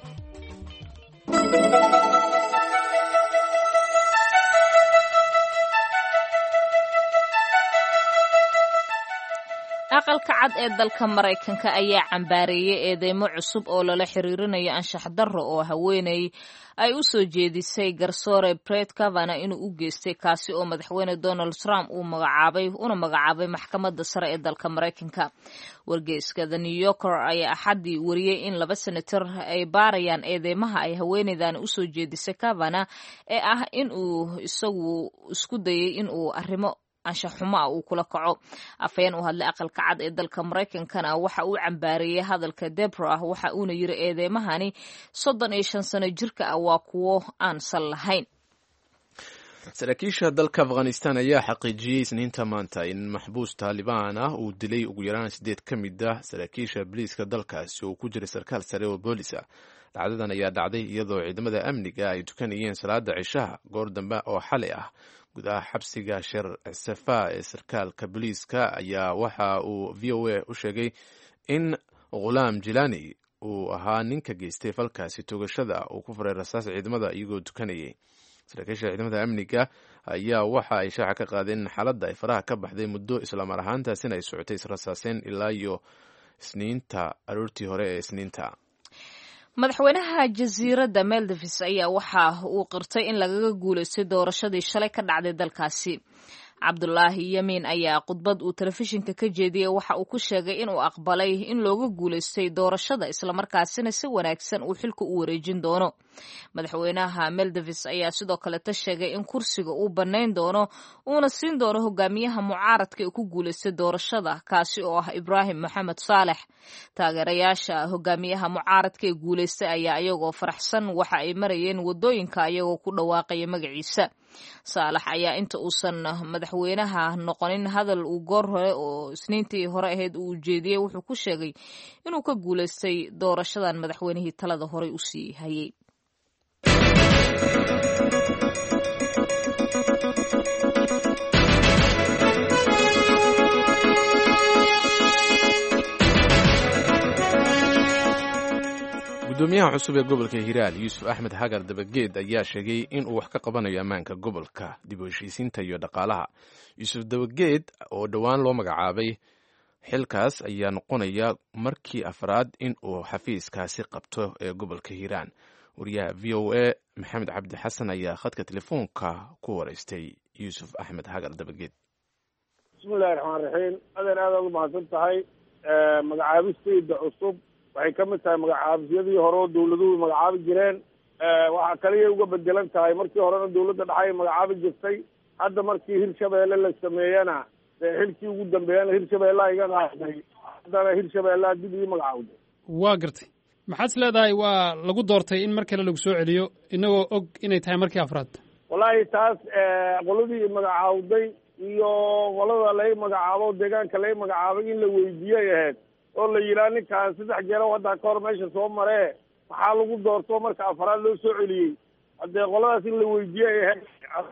Speaker 2: aqalka cad ee dalka maraykanka ayaa cambaareeyay eedeymo cusub oo lala xiriirinayo anshax darro oo haweeney ay u soo jeedisay garsoore Brett Kavanaugh inuu u geystay, kaasi oo madaxweyne Donald Trump una magacaabay maxkamadda sare ee dalka maraykanka. wargeyska The New Yorker ayaa axaddii wariyey in 2 senator ay baarayaan eedeymaha ay haweeneydan u soo jeedisay Kavanaugh ee ah in uu isagu isku dayay in uu arrimo anshax xumo ah uu kula kaco. Afhayeen u hadlay aqalka cad ee dalka Maraykankana waxa uu cambaareeyay hadalka Deborah waxa uuna yiri eedeymahani 35 sano jirka ah waa kuwo aan sal lahayn.
Speaker 3: saraakiisha dalka afghanistan ayaa xaqiijiyey isniinta maanta in maxbuus taalibaan ah uu dilay ugu yaraan 8 ka mid ah saraakiisha booliiska dalkaasi oo ku jira sarkaal sare oo boolis ah. dhacdadan ayaa dhacday iyadoo ciidamada amniga ay tukanayeen salaada cishaha goor dambe oo xalay ah gudaha xabsiga Sheer Safa ee sarkaalka booliiska ayaa waxa uu VOA u sheegay in Ghulam Jilani uu ahaa ninka geystay falkaasi toogashada uu ku furay rasaas ciidamada iyagoo tukanayay. saraakiisha ciidamada amniga ayaa waxa ay shaaca ka qaadeen in xaaladda ay faraha ka baxday muddo islamar ahaantaasina ay socotay israsaaseen ilaa iyo isniinta aroortii hore ee isniinta.
Speaker 2: madaxweynaha jasiiradda Maldives ayaa waxa uu qirtay in lagaga guuleystay doorashadii shalay ka dhacday dalkaasi. Cabdullaahi Yamin ayaa khudbad uu telefishinka ka jeediyey waxa uu ku sheegay in uu aqbalay in looga guuleystay doorashada islamarkaasina si wanaagsan uu xilka u wareejin doono. madaxweynaha Maldives ayaa sidoo kale sheegay in kursiga uu banayn doono uuna siin doono hogaamiyaha mucaaradka ee ku guuleystay doorashada kaasi oo ah Ibrahim Mohamed Saleh. taageerayaasha hogaamiyaha mucaaradka ee guuleystay ayaa iyagoo faraxsan waxa ay marayeen wadooyinka iyagoo ku dhawaaqaya magaciisa. Saalax ayaa inta uusan madaxweynaha noqonin hadal uu goor hore oo isniintii hore ahayd uu jeediyey wuxuu ku sheegay inuu ka guuleystay doorashadan madaxweynihii talada hore u sii hayay.
Speaker 3: gudoomiyaha cusub ee gobolka Hiiraal Yuusuf Axmed Hagar Dabageed ayaa sheegay in uu wax ka qabanayo ammaanka gobolka, dib u heshiisiinta iyo dhaqaalaha. Yuusuf Dabageed oo dhowaan loo magacaabay xilkaas ayaa noqonaya markii afraad in uu xafiiskaasi qabto ee gobolka Hiiraan. wariyaha VOA Maxamed Cabdi Xasan ayaa khadka telefoonka ku wareystay Yuusuf Axmed Hagar Dabageed.
Speaker 5: bismillahi raxmaani raxiim. aad u mahadsan tahay. magacaabistayda cusub waxay ka mid tahay magacaabisyadii hore oo dawladuhu magacaabi jireen. waxaa kaliya uga bedelan tahay markii horena dawladda dhexe ay magacaabi jirtay. hadda markii Hirshabeelle la sameeyana xilkii ugu dambeeyana Hirshabeelle iga qaaday. haddana Hirshabeelle dib ii magacaawday.
Speaker 7: waa gartay. maxaad is leedahay waa lagu doortay in mar kale lagu soo celiyo inagoo og inay tahay markii afraad?
Speaker 5: wallaahi taas qoladii magacaawday iyo qolada lay magacaabo deegaanka lay magacaabay in la weydiiyay ahayd oo la yidhaha ninkaan 3 jeer oo hadda ka hor meesha soo maree maxaa lagu doorto marka afraad loo soo celiyey. haddee qoladaas in la weydiiyay ahayd.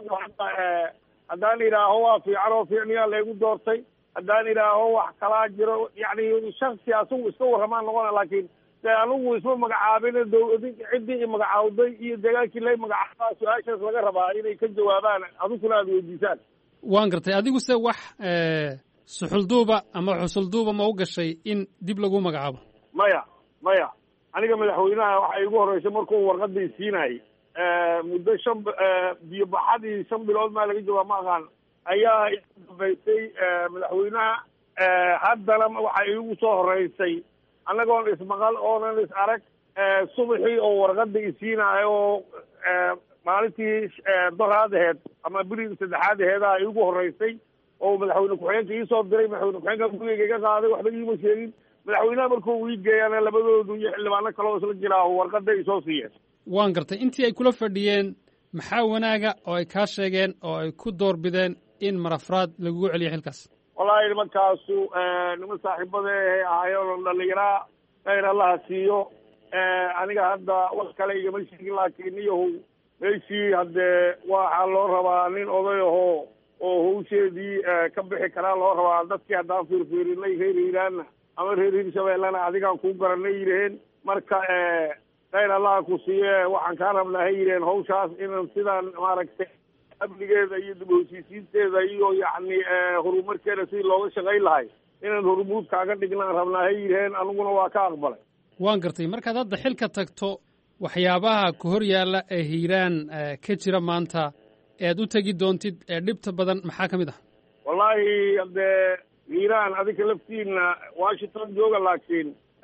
Speaker 5: haddaan idhaaho waa fiican oo fiicniyaa laygu doortay, haddaan idhaaho wax kalaa jiro yacni shaksi asagu iska warramaan noqona, laakiin dee anigu isma magacaabin ciddii magacaawday iyo deegaankii lay magacaabaa su-aashaas laga rabaa inay ka jawaabaan aduguna aada weydiisaan.
Speaker 7: waan gartay. adigu se wax suxulduuba ama xusulduuba ma u gashay in dib lagu magacaabo?
Speaker 5: maya aniga madaxweynaha waxay igu horreysay markuu warqadii siinayay muddo biyo baxadii 5 bilood maa laga joogaa ma aqaan ayaa dambaysay madaxweynaha. haddana waxay igu soo horreysay annagoon ismaqal oonan is arag subaxii oo warqada isiinaayo oo maalintii doraad aheed ama bilii 3aad aheedaa igu horreysay oo madaxweyne ku-xigeenka iisoo diray. madaxweyne ku-xigeenka gurigeyga iga qaaday, waxba iima sheegin. madaxweynaha markuu ii geeyana labadoodu iyo xildhibaano kale oo isla jiraa warqada ay soo siiyeen.
Speaker 7: waan gartay. intii ay kula fadhiyeen maxaa wanaaga oo ay kaa sheegeen oo ay ku doorbideen in mar afraad lagugu celiyo xilkaas?
Speaker 5: wallaahi nimankaasu niman saaxiibada ahaayeen dhallinyaraa khayr allaha siiyo. aniga hadda wax kale igama sheegin, laakiin iyahu meeshii haddee waxaa loo rabaa nin oday ahoo oo hawsheedii ka bixi karaa loo rabaa. dadkii haddaan fiirfiirinay reer Hiiraanna ama reer Hirshabeellena adigaan kuu garanay yidhaheen. marka khayr allaha ku siiye waxaan kaa rabnaa hay yidhaheen hawshaas inan sidaan maaragtay amnigeeda iyo dib u heshiisiinteeda iyo yacni horumarkeeda sidii looga shaqayn lahay inaan hormuud kaaga dhignaan rabnaa hay yidhaheen. aniguna waa ka aqbalay.
Speaker 7: waan gartay. markaad hadda xilka tagto waxyaabaha ku hor yaalla ee Hiiraan ka jira maanta ead u tegi doontid ee dhibta badan maxaa ka mid ah?
Speaker 5: wallaahi haddee Hiiraan adinka laftiina Washington jooga, laakiin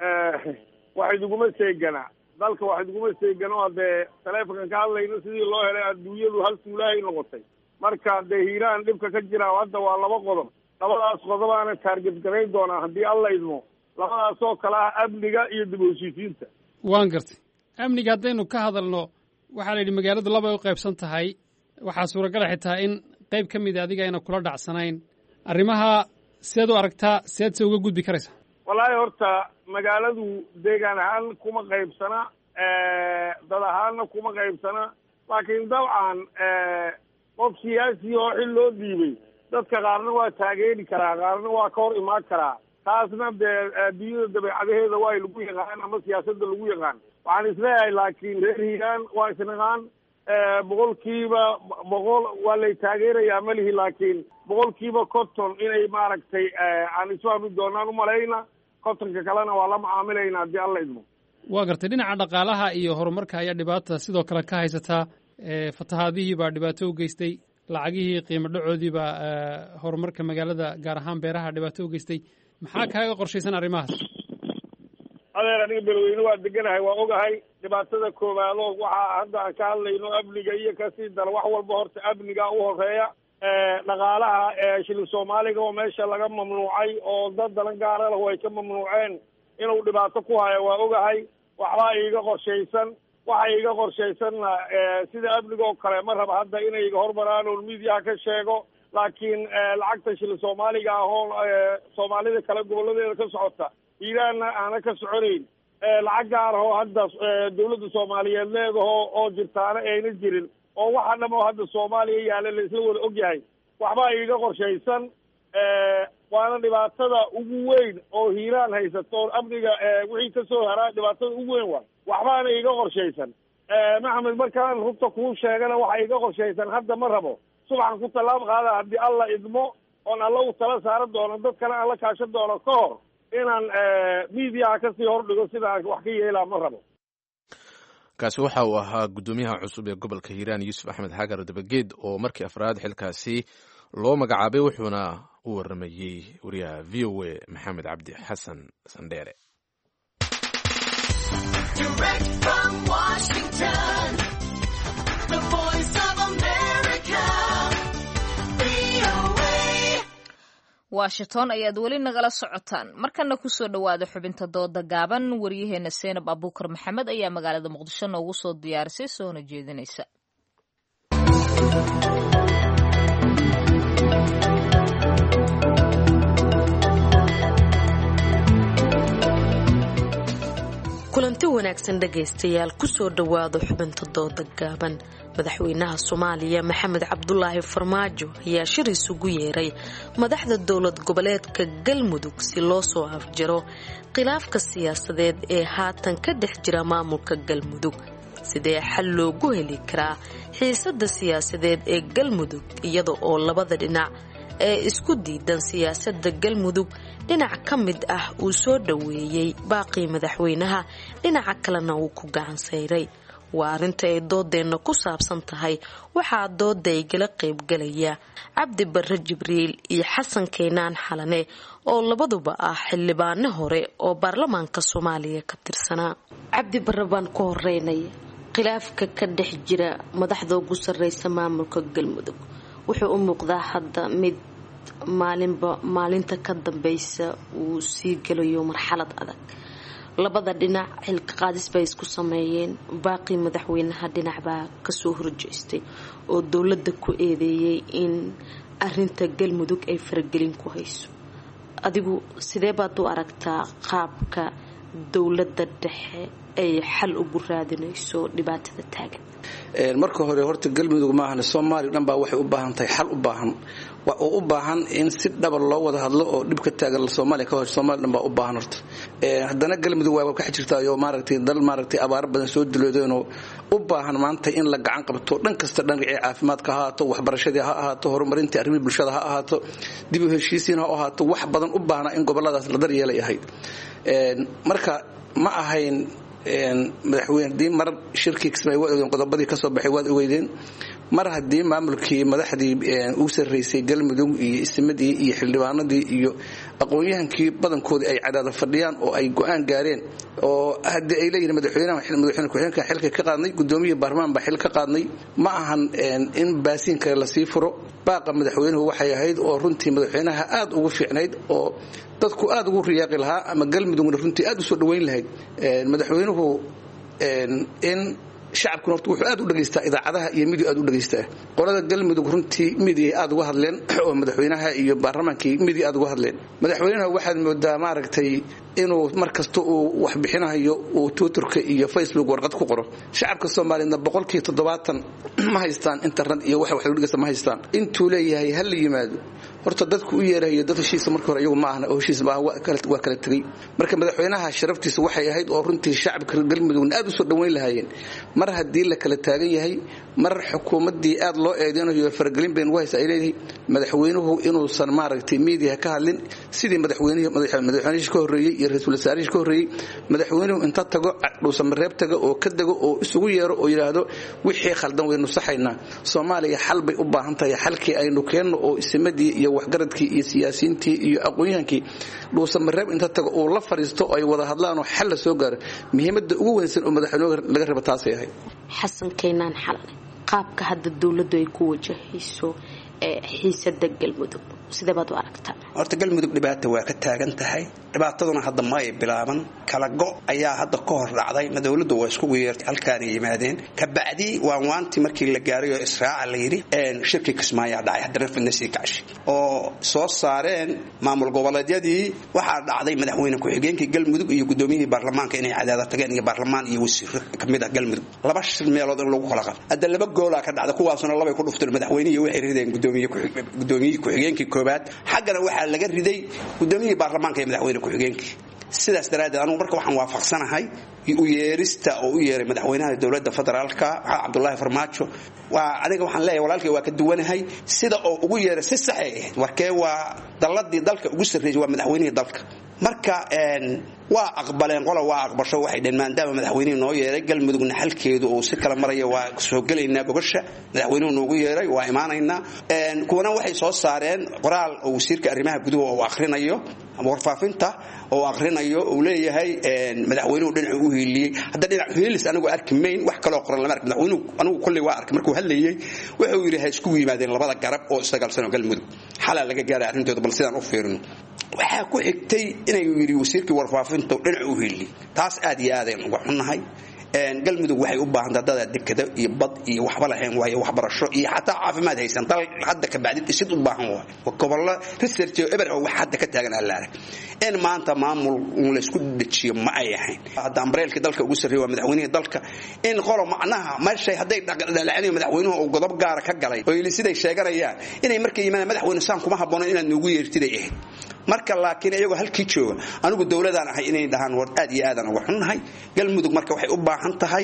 Speaker 5: wax iduguma seegana dalka wax iduguma seegano. haddee taleefonkan ka hadlayno sidii loo helay adduunyadu hal tuulaahay noqotay. marka dee hiiraan dhibka ka jira hadda waa 2 qodob. labadaas qodobaana taarget garayn doonaa haddii alla idmo. labadaasoo kale ah amniga iyo dib u heshiisiinta.
Speaker 7: waan gartay amniga haddaynu ka hadalno waxaa la yidhi magaaladu 2 ay u qaybsan tahay waxaa suuragala xitaa in qayb ka mid adiga ayna kula dhacsanayn arrimaha sideed u aragtaa sideed se uga gudbi karaysa
Speaker 5: wallaahi horta magaaladu deegaan ahaan kuma qaybsana dad ahaanna kuma qaybsana laakiin dabcan qof siyaasi oo xil loo dhiibay dadka qaarna waa taageeri karaa qaarna waa ka hor imaan karaa taasna dee adduunyada dabeecadaheeda waa lagu yaqaan ama siyaasadda lagu yaqaan waxaan isleeyahay laakiin reer hiiraan waa isnaqaan 100% waa lay taageerayaa malihi laakiin 50% inay maaragtay aan isfahmi doonaan umalayna 50 kalena waa la macaamilayna haddii alla idmo
Speaker 7: waa gartay dhinaca dhaqaalaha iyo horumarka ayaa dhibaata sidoo kale ka haysataa fatahaadihii baa dhibaato u geystay lacagihii qiimo dhacoodii baa horumarka magaalada gaar ahaan beeraha dhibaato u geystay maxaa kaaga qorshaysan arrimahaas
Speaker 5: adeer aniga beledweyne waa deganahay waa ogahay dhibaatada koowaad oo waxaa hadda aan ka hadlayno amniga iyo kasii dara wax walba horta amniga u horeeya dhaqaalaha shilin soomaaliga oo meesha laga mamnuucay oo dad dalan gaara lahu ay ka mamnuuceen inuu dhibaato ku hayo waa ogahay waxbaa iiga qorshaysan waxa iiga qorshaysanna sida amniga oo kale ma raba hadda inay iga hormaraan oo midiyaha ka sheego laakiin lacagta shilin soomaaliga ah oo soomaalida kale goboladeeda ka socota hiiraanna aana ka soconayn lacag gaar oo hadda dawladda soomaaliyeed leedaho oo jirtaana ayna jirin oo waxa dham oo hadda soomaaliya yaalla la isla wada ogyahay waxbaa iiga qorshaysan waana dhibaatada ugu weyn oo hiiraan haysato oo amniga wixii ka soo haraa dhibaatada ugu weyn waay waxbaana iiga qorshaysan maxamed markaan rugta kuu sheegana waxa iiga qorshaysan hadda ma rabo subaxan ku tallaab qaada haddii alla idmo oon alla u tala saaran doono dad kale aan la kaashan doono ka hor inaan miidiyaha kasii hordhigo sidaan wax ka yeelaa ma rabo
Speaker 3: kaasi waxa uu ahaa guddoomiyaha cusub ee gobolka hiiraan yuusuf axmed xagar dabageed oo markii afraad xilkaasi loo magacaabay wuxuuna u waramayey wariyaha v o a maxamed cabdi xasan sandheere
Speaker 2: washington ayaad weli nagala socotaan markana kusoo dhowaada xubinta dooda gaaban waryaheena seenab abuukar maxamed ayaa magaalada muqdisho noogu soo diyaarisay soona jeedinaysa
Speaker 14: kulanti wanaagsan dhegaystayaal kusoo dhowaado xubinta dooda gaaban madaxweynaha soomaaliya maxamed cabdulaahi farmaajo ayaa shir isugu yeeray madaxda dowlad goboleedka galmudug si loo soo afjaro khilaafka siyaasadeed ee haatan ka dhex jira maamulka galmudug sidee xal loogu heli karaa xiisada siyaasadeed ee galmudug iyada oo labada dhinac ee isku diidan siyaasada galmudug dhinac ka mid ah uu soo dhoweeyey baaqii madaxweynaha dhinaca kalena uu ku gacan sayray waa arrinta ay doodeenna ku saabsan tahay waxaa dooda igala qaybgalaya cabdi barre jibriil iyo xasan keenaan xalane oo labaduba ah xildhibaano hore oo baarlamaanka soomaaliya ka tirsanaa cabdi barre baan ku horeynaya khilaafka ka dhex jira madaxda ugu sarreysa maamulka galmudug wuxuu u muuqdaa hadda mid maalinba maalinta ka dambeysa uu sii gelayo marxalad adag labada dhinac xilka qaadis bay isku sameeyeen baaqii madaxweynaha dhinacbaa kasoo horjeestay oo dowladda ku eedeeyay in arinta galmudug ay faragelin ku hayso adigu sidee baad u aragtaa qaabka dowladda dhexe ay xal ugu raadinayso dhibaatada taagan
Speaker 15: marka hore horta galmudug maahan Soomaaliya dhan baa waxay u baahan tahay xal u baahan oo u baahan in si dhab loo wada hadlo oo dhibka taagan Soomaaliya ka hor Soomaaliya dhan baa u baahan horta haddana galmudug waa ka jirtaa iyo maaragtay dal maaragtay abaar badan soo diloodeen u baahan maanta in la gacan qabto dhan kasta dhanka caafimaadka ha ahaato waxbarashada ha ahaato horumarinta arrimaha bulshada ha ahaato dib u heshiisiin ha ahaato wax badan u baahan in goboladaas la daryeelay ahayd marka ma ahayn madaxweyne mar shirkii kismay qodobadii ka soo baxay waad ogeydeen mar haddii maamulkii madaxdii ugu sarreysay galmudug iyo ismadii iyo xildhibaanadii iyo aqoon-yahankii badankoodii ay cadaada fadhiyaan oo ay go'aan gaareen oo haddii ay leeyihiin madaxweyne ku-xigeenka xilka ka qaadnay gudoomiyihii baarlamaan baa xil ka qaadnay ma ahan in baasiin kale la sii furo baaqa madaxweynuhu waxay ahayd oo runtii madaxweynaha aad ugu fiicnayd oo dadku aad ugu riyaaqi lahaa ama galmudugna runtii aad u soo dhoweyn lahayd madaxweynuhu in shacabkuna horta wuxuu aad u dhageystaa idaacadaha iyo midiga aad u dhageystaa qolada galmudug runtii midiga aad uga hadleen oo madaxweynaha iyo baarlamaankii midiga aad uga hadleen madaxweynaha waxaad moodaa maaragtay inuu markasta uu wax bixinayo uu Twitterka iyo Facebook warqad ku qoro shacabka Soomaaliyeedna 70% ma haystaan internet iyo wax lagu dhigaysa ma haystaan intuu leeyahay hal yimaado horta dadku u yeerayo dad heshiis markii hore iyagu ma ahna oo heshiis baa waa kala tagay marka madaxweynaha sharaftiisa waxay ahayd oo runtii shacabka galmudug aad u soo dhaweyn lahaayeen mar haddii la kala taagan yahay mar xukuumadii aad loo eedeynayo fargelin been waysa ay leedahay madaxweynuhu inuusan maaragtay media ka hadlin sidii madaxweynaha ka horeeyay iyo ra'iisul wasaarihiisa ka horeeyay madaxweynuhu inta tago dhuusan mareeb tago oo ka dago oo isugu yeero oo yiraahdo wixii khaldan waynu saxaynaa Soomaaliya xal bay u baahan tahay xalkii aynu keenno oo isimadii iyo waxgaradkii iyo siyaasiyiintii iyo aqoon-yahankii dhuusan mareeb inta tago oo la fariisto ay wada hadlaan oo xal la soo gaaro muhiimadda ugu weynsan oo madaxweynuhu laga rabo taas yahay
Speaker 14: xasan keenan xal qaabka hadda dawladdu ay ku wajahayso xiisada galmudug sidee baad u aragtaa
Speaker 16: horta galmudug dhibaato waa ka taagan tahay dhibaataduna hadda ma ay bilaaban kala go ayaa hadda ka hor dhacday dawladdu waa isku weertay halkaan yimaadeen ka bacdi waanti markii la gaaray oo Israa'iil la yiri shirki Kismaayo dhacay hadana fadnasi kaashi oo soo saareen maamul goboleedyadii waxa dhacday madaxweyne ku-xigeenkii galmudug iyo gudoomiyihii baarlamaanka inay cadaada tageen iyo baarlamaan iyo wasiir kamid ah galmudug laba meelood in lagu kala qabo hadda laba gool ka dhacday kuwaasna laba ku dhufteen madaxweynaha waxay rideen gudoomiyihii ku-xigeenkii koobaad xaqana waxa laga riday gudoomiyihii baarlamaanka iyo madaxweyne ku-xigeenkii sidaas daraaddeed anigu marka waxaan waafaqsanahay u yeerista oo u yeeray madaxweynaha dawladda federaalka Cabdullaahi Farmaajo waa aniga waxaan leeyahay walaalkay waa ka duwanahay sida oo ugu yeeray si sax ah warkee waa daladii dalka ugu sareeyay waa madaxweynaha dalka marka waa aqbaleen qola waa aqbasho waxay dhanmaandaaba madaxweynaha noo yeeray galmudugna xalkeedu oo si kala maraya waa soo galeynaa gobasha madaxweynuhu noogu yeeray waa imaanaynaa kuwana waxay soo saareen qoraal oo wasiirka arrimaha gudaha oo akhrinayo ama warfaafinta oo akhrinayo oo leeyahay madaxweynuhu dhinac u heeliyay hadda dhinac heelis anigu arkimayn wax kale oo qoran lama arkin madaxweynuhu anigu kulli waa arkay markuu hadlayay wuxuu yiri ha isku yimaadeen labada garab oo isdagaalsan galmudug xalal laga gaaray arrintooda bal sidaan u fiirino waxa ku xigtay inay yiri wasiirkii warfaafinta dhinac u heeliyay taas aad iyo aad ayaan uga xunnahay galmudug waxay u baahan dad dekada iyo bad iyo waxba lahayn waayo waxbarasho iyo xataa caafimaad haysan dal hadda ka bacdi isid u baahan waa gobollo research iyo eber wax hadda ka taagan allaare in maanta maamul la isku dhajiyo ma ay ahayn hadda amreelka dalka ugu sareeyay waa madaxweynaha dalka in qolo macnaha meeshay haday dhaqaalayn madaxweynuhu oo godob gaar ka galay oo ili siday sheeganayaan inay markay yimaadaan madaxweyne saan kuma habboon inaad noogu yeertiday marka laakiin iyagu halkii jooga anigu dawladaan ahay inay dhahaan war aad iyo aad aan uga xunnahay galmudug marka waxay u baahan tahay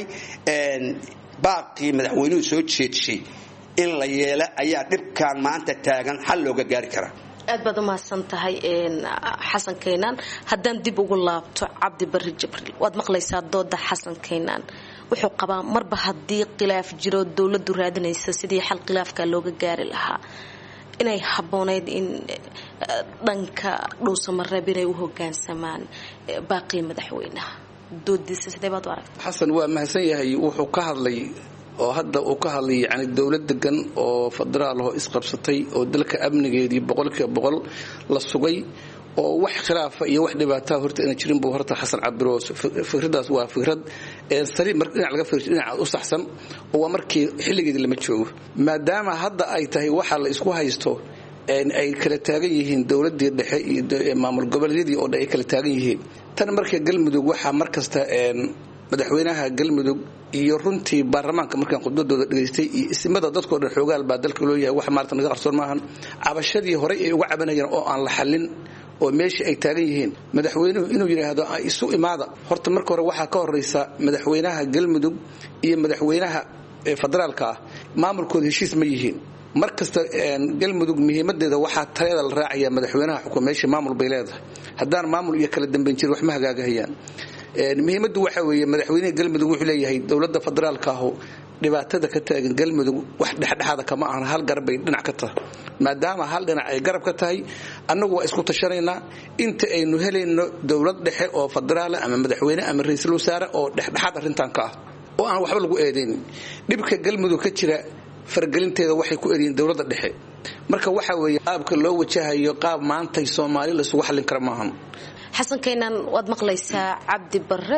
Speaker 16: baaqi madaxweynuhu soo jeedshay in la yeelo ayaa dhibkaan maanta taagan xal looga gaari karaa
Speaker 14: aad baad u mahadsan tahay xasan keenan haddaan dib ugu laabto cabdi barri jibriil waad maqlaysaa dooda xasan keenan wuxuu qabaa marba haddii khilaaf jiro dawladdu raadinaysa sidii xal khilaafka looga gaari lahaa inay habboonayd in dhanka dhuusamareeb inay u hoggaansamaan baaqii madaxweynaha doodiisa sidee baad u aragtaa
Speaker 15: xasan waa mahadsan yahay wuxuu ka hadlay oo hadda uu ka hadlay yani dawlad degan oo federaal oo isqabsatay oo dalka amnigeedii 100% la sugay oo wax khilaafa iyo wax dhibaato horta in jirin buu horta xasan cabiro fikradaas waa fikrad sariir marka dhinac laga fiiriyo dhinac u saxsan oo markii xilligeedii lama joogo maadaama hadda ay tahay waxa la isku haysto ay kala taagan yihiin dawladii dhexe iyo maamul goboleedyadii oo ay kala taagan yihiin tan markii galmudug waxa markasta madaxweynaha galmudug iyo runtii baarlamaanka markaan khudbadooda dhageystay iyo ismada dadkoo dhan xoogaal baa dalka loo yahay wax maarta naga qarsoon maahan cabashadii hore ay uga cabanayeen oo aan la xallin oo meeshii ay taagan yihiin madaxweynuhu inuu yiraahdo isu imaada horta marka hore waxa ka horeysa madaxweynaha galmudug iyo madaxweynaha federaalka maamulkooda heshiis ma yihiin markasta galmudug muhiimadeeda waxa tayada la raacaya madaxweynaha xukuumadda maamul bay leedahay hadaan maamul iyo kala dambeyn jir wax ma hagaagayaan muhiimadu waxa weeye madaxweynaha galmudug wuxuu leeyahay dawladda federaalka ah dhibaatada ka taagan galmudug wax dhexdhexaad kama ahan hal garbay dhinac ka tahay maadaama hal dhinac ay garab ka tahay annagu waa isku tashanaynaa inta aynu helayno dowlad dhexe oo federaal ama madaxweyne ama ra'iisul wasaare oo dhexdhexaad arrintan ka ah oo aan waxba lagu eedeynin dhibka galmudug ka jira fargelinteeda waxay ku eedeeyeen dowladda dhexe marka waxa weeye qaabka loo wajahayo qaab maantay Soomaali la isugu xallin kara maahan
Speaker 14: xasan keenan waad maqlaysaa Cabdi Barre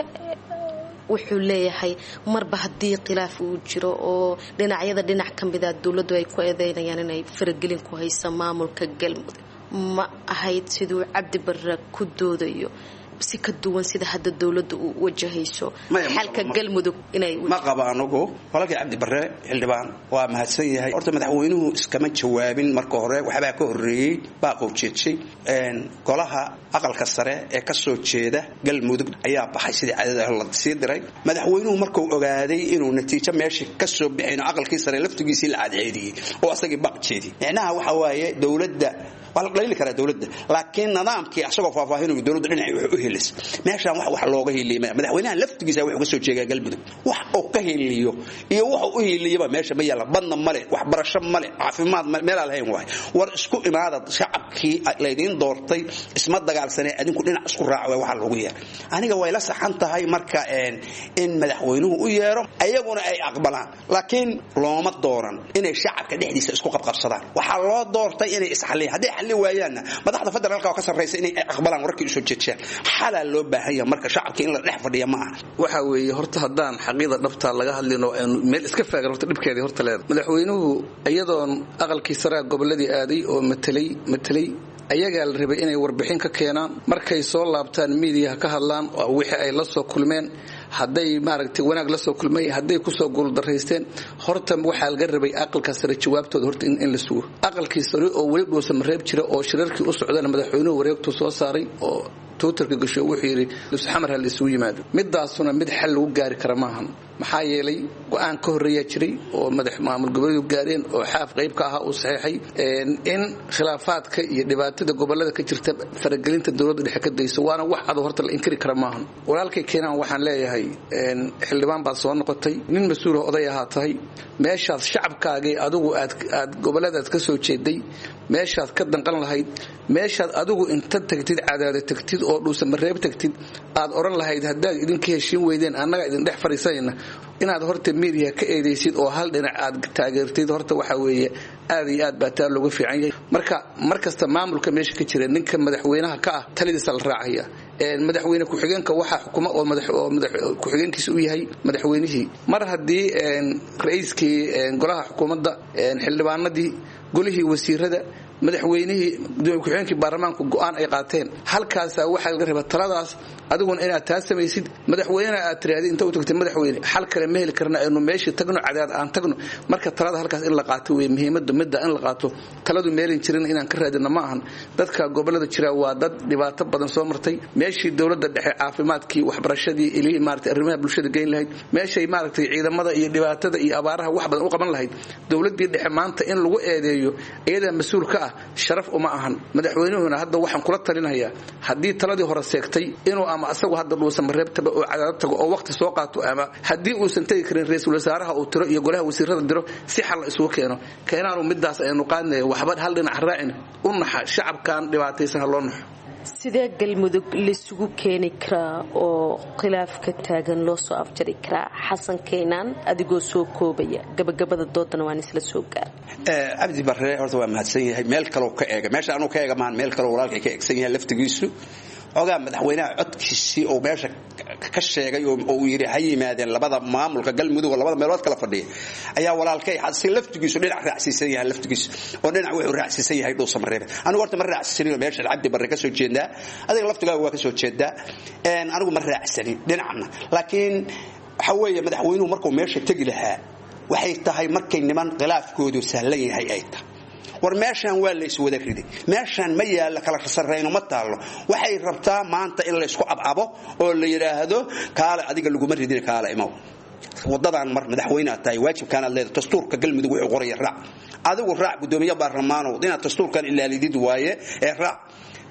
Speaker 14: wuxuu leeyahay marba haddii khilaaf uu jiro oo dhinacyada dhinac ka mid ah dawladdu ay ku eedeynayaan inay faragelin ku hayso maamulka galmudug ma ahayd siduu Cabdi Barre ku doodayo si ka duwan sida hadda dawladdu u wajahayso xalka galmudug inay
Speaker 16: ma qabaanago walaalkii Cabdi Barre xildhibaan waa mahadsan yahay horta madaxweynuhu iskama jawaabin marka hore waxba ka horeeyay baaqo jeedshay golaha aqalka sare ee ka soo jeeda galmudug ayaa baxay sidii cadada la sii diray madaxweynuhu markuu ogaaday inuu natiijo meeshii ka soo bixin aqalkii sare laftigiisii la cadceediyay oo asagii baaq jeedi macnaha waxa waaye dawladda wala dhaliil kara dawladda laakiin nidaamkii asagoo faahfaahinaya dawladda dhinaca u helis meeshaan wax looga heliyo madaxweynaha laftigiisa wuxuu ka soo jeegaa galmudug wax oo ka heliyo iyo wax uu heliyo meesha ma yala badna male wax barasho male caafimaad meel aan lahayn waay war isku imaada shacabkii leedin doortay isma dagaalsanay adinku dhinac isku raaco waxa loogu yeeray aniga way la saxan tahay marka in madaxweynuhu u yeero ayaguna ay aqbalaan laakiin looma dooran inay shacabka dhexdiisa isku qabqabsadaan waxa loo doortay inay isxaliyaan hadii xalli waayaan madaxda federaalka oo ka sarreeyay inay aqbalaan warkii soo jeediyaan xalal loo baahan yahay marka shacabka in la dhex fadhiyo ma aha
Speaker 15: waxa weeye horta hadaan xaqiiqda dhabta laga hadlino meel iska faagan horta dhibkeedii horta leedahay madaxweynuhu iyadoon aqalkii sare goboladii aaday oo matalay ayaga la rabay inay warbixin ka keenaan markay soo laabtaan media ka hadlaan wixii ay la soo kulmeen haday maaragtay wanaag la soo kulmay haday ku soo guul dareysteen horta waxa laga rabay aqalka sare jawaabtooda horta in la sugo aqalkii sare oo wali dhoosan reeb jira oo shirarkii u socdaan madaxweynuhu wareegto soo saaray oo tootarka gasho wuxuu yiri xamar hal isugu yimaado midaasuna mid xal lagu gaari kara maahan maxaa yeelay go'aan ka horeeya jiray oo madax maamul goboleedu gaareen oo xaaf qayb ka ah uu saxeexay in khilaafaadka iyo dhibaatada gobolada ka jirta faragelinta dawladda dhexe ka dayso waana wax aad horta la inkiri kara maahan walaalkay keenan waxaan leeyahay xildhibaan baad soo noqotay nin mas'uul ah oday ahaa tahay meeshaas shacabkaaga adigu aad goboladaas ka soo jeeday meeshaad ka danqan lahayd meeshaad adigu inta tagtid cadaada tagtid oo dhuusan mareeb tagtid aad oran lahayd hadaa idinka heshiin weydeen annaga idin dhex fariisanayna inaad horta media ka eedeysid oo hal dhinac aad taageertid horta waxa weeye aad iyo aad baa taa looga fiican yahay markasta maamulka meesha ka jira ninka madaxweynaha ka ah talidiisa la raacaya madaxweyne ku-xigeenka waxa xukuma oo madax ku-xigeenkiisa u yahay madaxweynihii mar haddii ra'iiskii golaha xukuumadda xildhibaanadii golihii wasiirada madaxweynihii gudoomiye ku-xigeenkii baarlamaanku go'aan ay qaateen halkaas waxa laga rabaa taladaas adiguna inaad taa samaysid madaxweynaha aad tiraahday inta u tagtay madaxweyne xal kale ma heli karna aynu meeshii tagno cadaad aan tagno marka talada halkaas in la qaato way muhiimadda midda in la qaato taladu meelin jirin inaan ka raadino ma ahan dadka gobolada jira waa dad dhibaato badan soo martay meeshii dawladda dhexe caafimaadkii waxbarashadii ilaahay maartay arrimaha bulshada geyn lahayd meeshay maartay ciidamada iyo dhibaatada iyo abaaraha wax badan u qaban lahayd dawladii dhexe maanta in lagu eedeeyo iyada mas'uul ka ah sharaf uma ahan madaxweynuhuna hadda waxaan kula talinayaa haddii taladii hore seegtay inuu ama asagu hadda dhuusan mareebtaba oo cadaad tago oo waqti soo qaato ama haddii uusan tagi karin ra'iisul wasaaraha uu tiro iyo golaha wasiirada diro si xal isugu keenaanu midaas aynu qaadnay waxba hal dhinac raacin u naxa shacabkan dhibaataysan loo naxo
Speaker 14: sidee galmudug lisugu keeni karaa oo khilaafka taagan loo soo afjari karaa xasan keenan adigoo soo koobaya gabagabada doodana waan isla soo gaar
Speaker 16: Cabdi Barre horta waa mahadsan yahay meel kale oo ka eega meesha aanu ka eega maan meel kale walaalkay ka eegsan yahay laftigiisu ogaa madaxweynaha codkiisii oo meesha ka sheegay oo uu yiri hay yimaadeen labada maamulka galmudug oo labada meelood kala fadhiya ayaa walaalkay xadsi laftigiisu dhinac raacsiisan yahay laftigiisu oo dhinac wuxuu raacsiisan yahay dhul Samareeb anigu horta ma raacsiin meesha Cabdi Barre ka soo jeedaa adiga laftigaaga waa ka soo jeedaa anigu ma raacsanin dhinacna laakiin waxa weeye madaxweynuhu markuu meesha tagi lahaa waxay tahay markay niman khilaafkoodu sahlan yahay ay tahay war meeshan waa la iswada riday meeshan ma yaala kala sarreeyno ma taalo waxay rabtaa maanta in la isku ababo oo la yiraahdo kaale adiga lagu ma ridin kaale imaw wadadan mar madaxweynaha tahay waajibkan leedahay dastuurka galmudug wuxuu qoray raac adigu raac gudoomiye baarlamaano dina dastuurkan ilaalidid waaye ee raac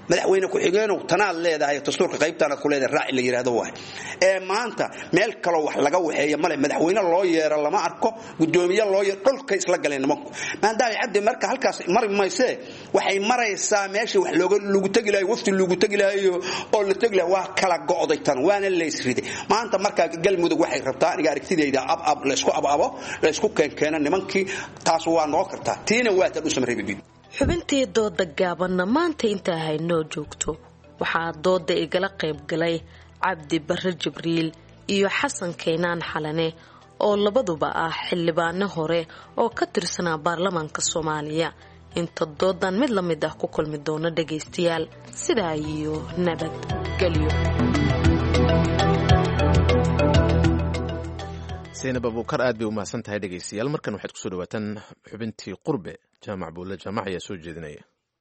Speaker 16: madaxweyne ku-xigeenku tanaad leedahay dastuurka qaybtana ku leedahay raaci la yiraahdo waay maanta meel kale wax laga waxeeyo male madaxweyne loo yeero lama arko gudoomiye loo yeero dhulka isla galeen nimanku maadaama cadde marka halkaas mari mayse waxay maraysaa meeshii wax lagu tagi lahayo wafti lagu tagi lahayo oo la tagi lahayo waa kala go'day tan waana la isriday maanta marka galmudug waxay rabtaa aniga aragtidayda la isku ababo la isku keenkeena nimankii taas waa noo kartaa tiina waa tan u samreebay
Speaker 14: xubintii dooda gaabanna maanta intaa haynoo joogto waxaa dooda igala qayb galay cabdi barre jibriil iyo xasan keynaan xalane oo labaduba ah xildhibaano hore oo ka tirsanaa baarlamaanka Soomaaliya inta doodan mid la mid ah ku kulmi doona dhageystayaal sidaa iyo nabadgelyo
Speaker 3: Zainab Abuukar aad bay u mahadsan tahay dhageystayaal markan waxaad ku soo dhawaataan xubintii qurbe jaamac buule jaamac ayaa soo jeedinaya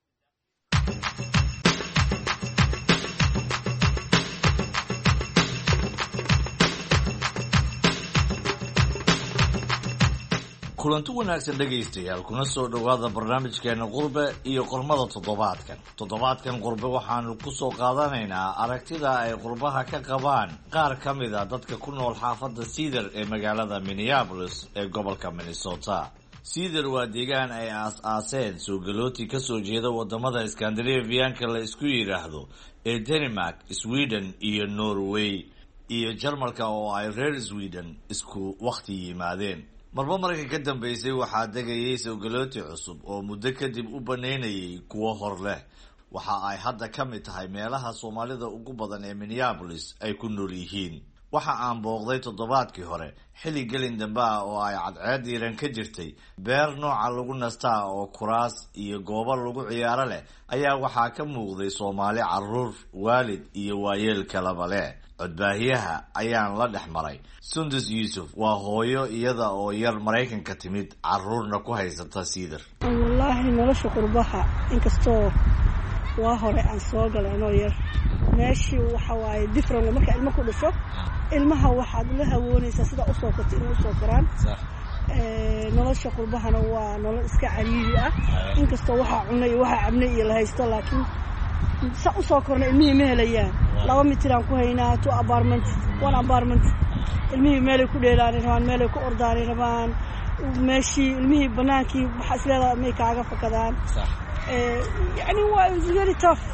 Speaker 17: kulanti wanaagsan dhagaystayaal kuna soo dhawaada barnaamijkeena qurbe iyo qormada toddobaadkan qurbe waxaanu ku soo qaadanaynaa aragtida ay qurbaha ka qabaan qaar ka mid a dadka ku nool xaafadda Cedar ee magaalada Minneapolis ee gobolka Minnesota. Cedar waa deegaan ay aas-aaseen soo galooti ka soo jeeda wadamada Scandinavianka la isku yiraahdo ee Denmark, Sweden iyo Norway iyo Jarmalka oo ay reer Sweden isku waqti yimaadeen. marba markii ka dambeysay waxaa degayay sawgalooti cusub oo muddo kadib u baneynayay kuwo hor leh waxa ay hadda ka mid tahay meelaha Soomaalida ugu badan ee Minneapolis ay ku nool yihiin waxa aan booqday toddobaadkii hore xilli gelin dambe oo ay cadceed diiran ka jirtay beer nooca lagu nastaa oo kuraas iyo goobo lagu ciyaaro leh ayaa waxaa ka muuqday Soomaali caruur waalid iyo waayeel kalaba leh codbaahiyaha ayaan la dhex maray Sundus Yusuf waa hooyo iyada oo yar Mareykanka timid caruurna ku haysata Cedar
Speaker 18: wallahi nolosha qurbaha inkastoo waa hore aan soo galay anoo yar meeshii waxa waaye different marka ilmo ku dhasho ilmaha waxaad la hawoonaysaa sida u soo kortay inay u soo koraan nolosha qurbahana waa nolol iska cariiri ah inkastoo waxa cunay waxa cabnay iyo la haysto laakiin sa u soo kornay ilmihii ma helayaan 2 mitir aan ku haynaa 2 apartment 1 apartment ilmihii meel ku dheelaan rabaan meel ku ordaan rabaan meeshii ilmihii banaankii waxa isleedahay may kaaga fakadaan yani waa very tough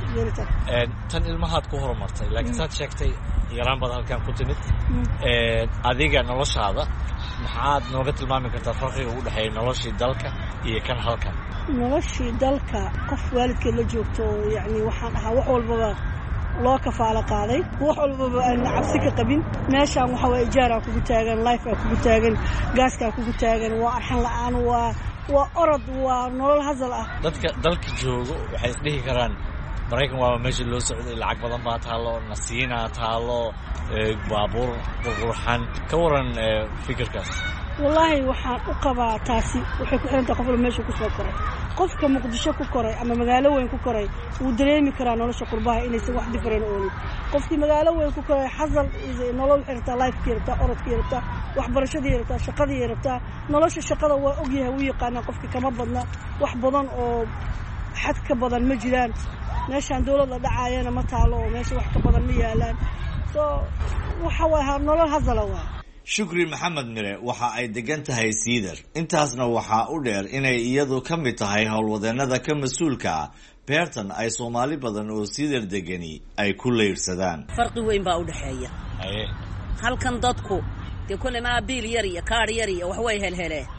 Speaker 17: tan ilmahaad ku horumartay laakiin saad sheegtay yaraan baad halkan ku timid adiga noloshaada maxaad nooga tilmaami kartaa farqiga u dhaxeeya noloshii dalka iyo kan halkan
Speaker 18: noloshii dalka qof waalidkeed la joogto yani waxaan ahaa wax walbaba loo kafaala qaaday wax walbaba aan cabsi ka qabin meeshaan waxa way ijaara kugu taagan life kugu taagan gaaska kugu taagan waa arxan la'aan waa orod waa nolol hasal ah
Speaker 17: dadka dalka joogo waxay isdhihi karaan Mareykan waa meesha loo socday lacag badan baa taalo nasiina taalo baabuur qurxan ka waran fikirkaas
Speaker 18: wallahi waxaan u qabaa taasi waxay ku xirantahay qof meesha ku soo koray qofka Muqdisho ku koray ama magaalo weyn ku koray uu dareemi karaa nolosha qurbaha inaysan wax different oo qofkii magaalo weyn ku koray xasal nolol xirta life kirta orod kirta waxbarashada yarta shaqada yarta nolosha shaqada waa ogyahay uu yaqaan qofkii kama badna wax badan oo xad ka badan ma jiraan meeshaan dawladda dhacaayana ma taalo meesha wax ka badan ma yaalaan soo waxa waa nolol hasal ah
Speaker 17: Shukri Maxamed Mire waxa ay degan tahay Cedar intaasna waxa u dheer inay iyadu ka mid tahay howlwadeennada ka mas'uulka beertan ay Soomaali badan oo Cedar degani ay ku leeysadaan
Speaker 19: farqi weyn baa u dhaxeeya halkan dadku de kulli ma bil yar iyo kaar yar iyo wax way helhelee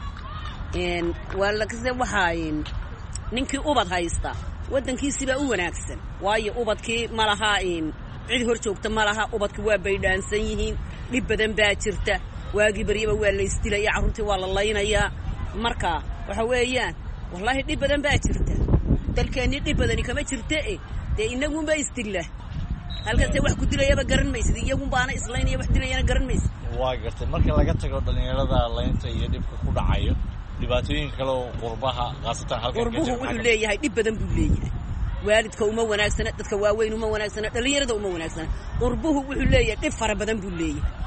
Speaker 19: wala kasii waxaayin ninkii ubad haysta wadankiisiba u wanaagsan waayo ubadkii malaha cid hor joogta malaha ubadkii waa baydhaansan yihiin dhib badan baa jirta waagi bariba waa la istilaya carruurtii waa la laynayaa marka waxa weeyaan wallahi dhib badan baa jirta dalkeeni dhib badan kama jirta de inagu ma istilla halkaas wax ku dilayaba garan maysid iyagu baana islaynaya wax dilayana garan maysid
Speaker 17: waa gartay marka laga tago dhalinyarada laynta iyo dhibka ku dhacayo dhibaatooyin kale oo qurbaha qaasatan halkan ka jira
Speaker 19: wuxuu leeyahay dhib badan buu leeyahay waalidka uma wanaagsana dadka waaweyn uma wanaagsana dhalinyarada uma wanaagsana qurbuhu wuxuu leeyahay dhib fara badan buu leeyahay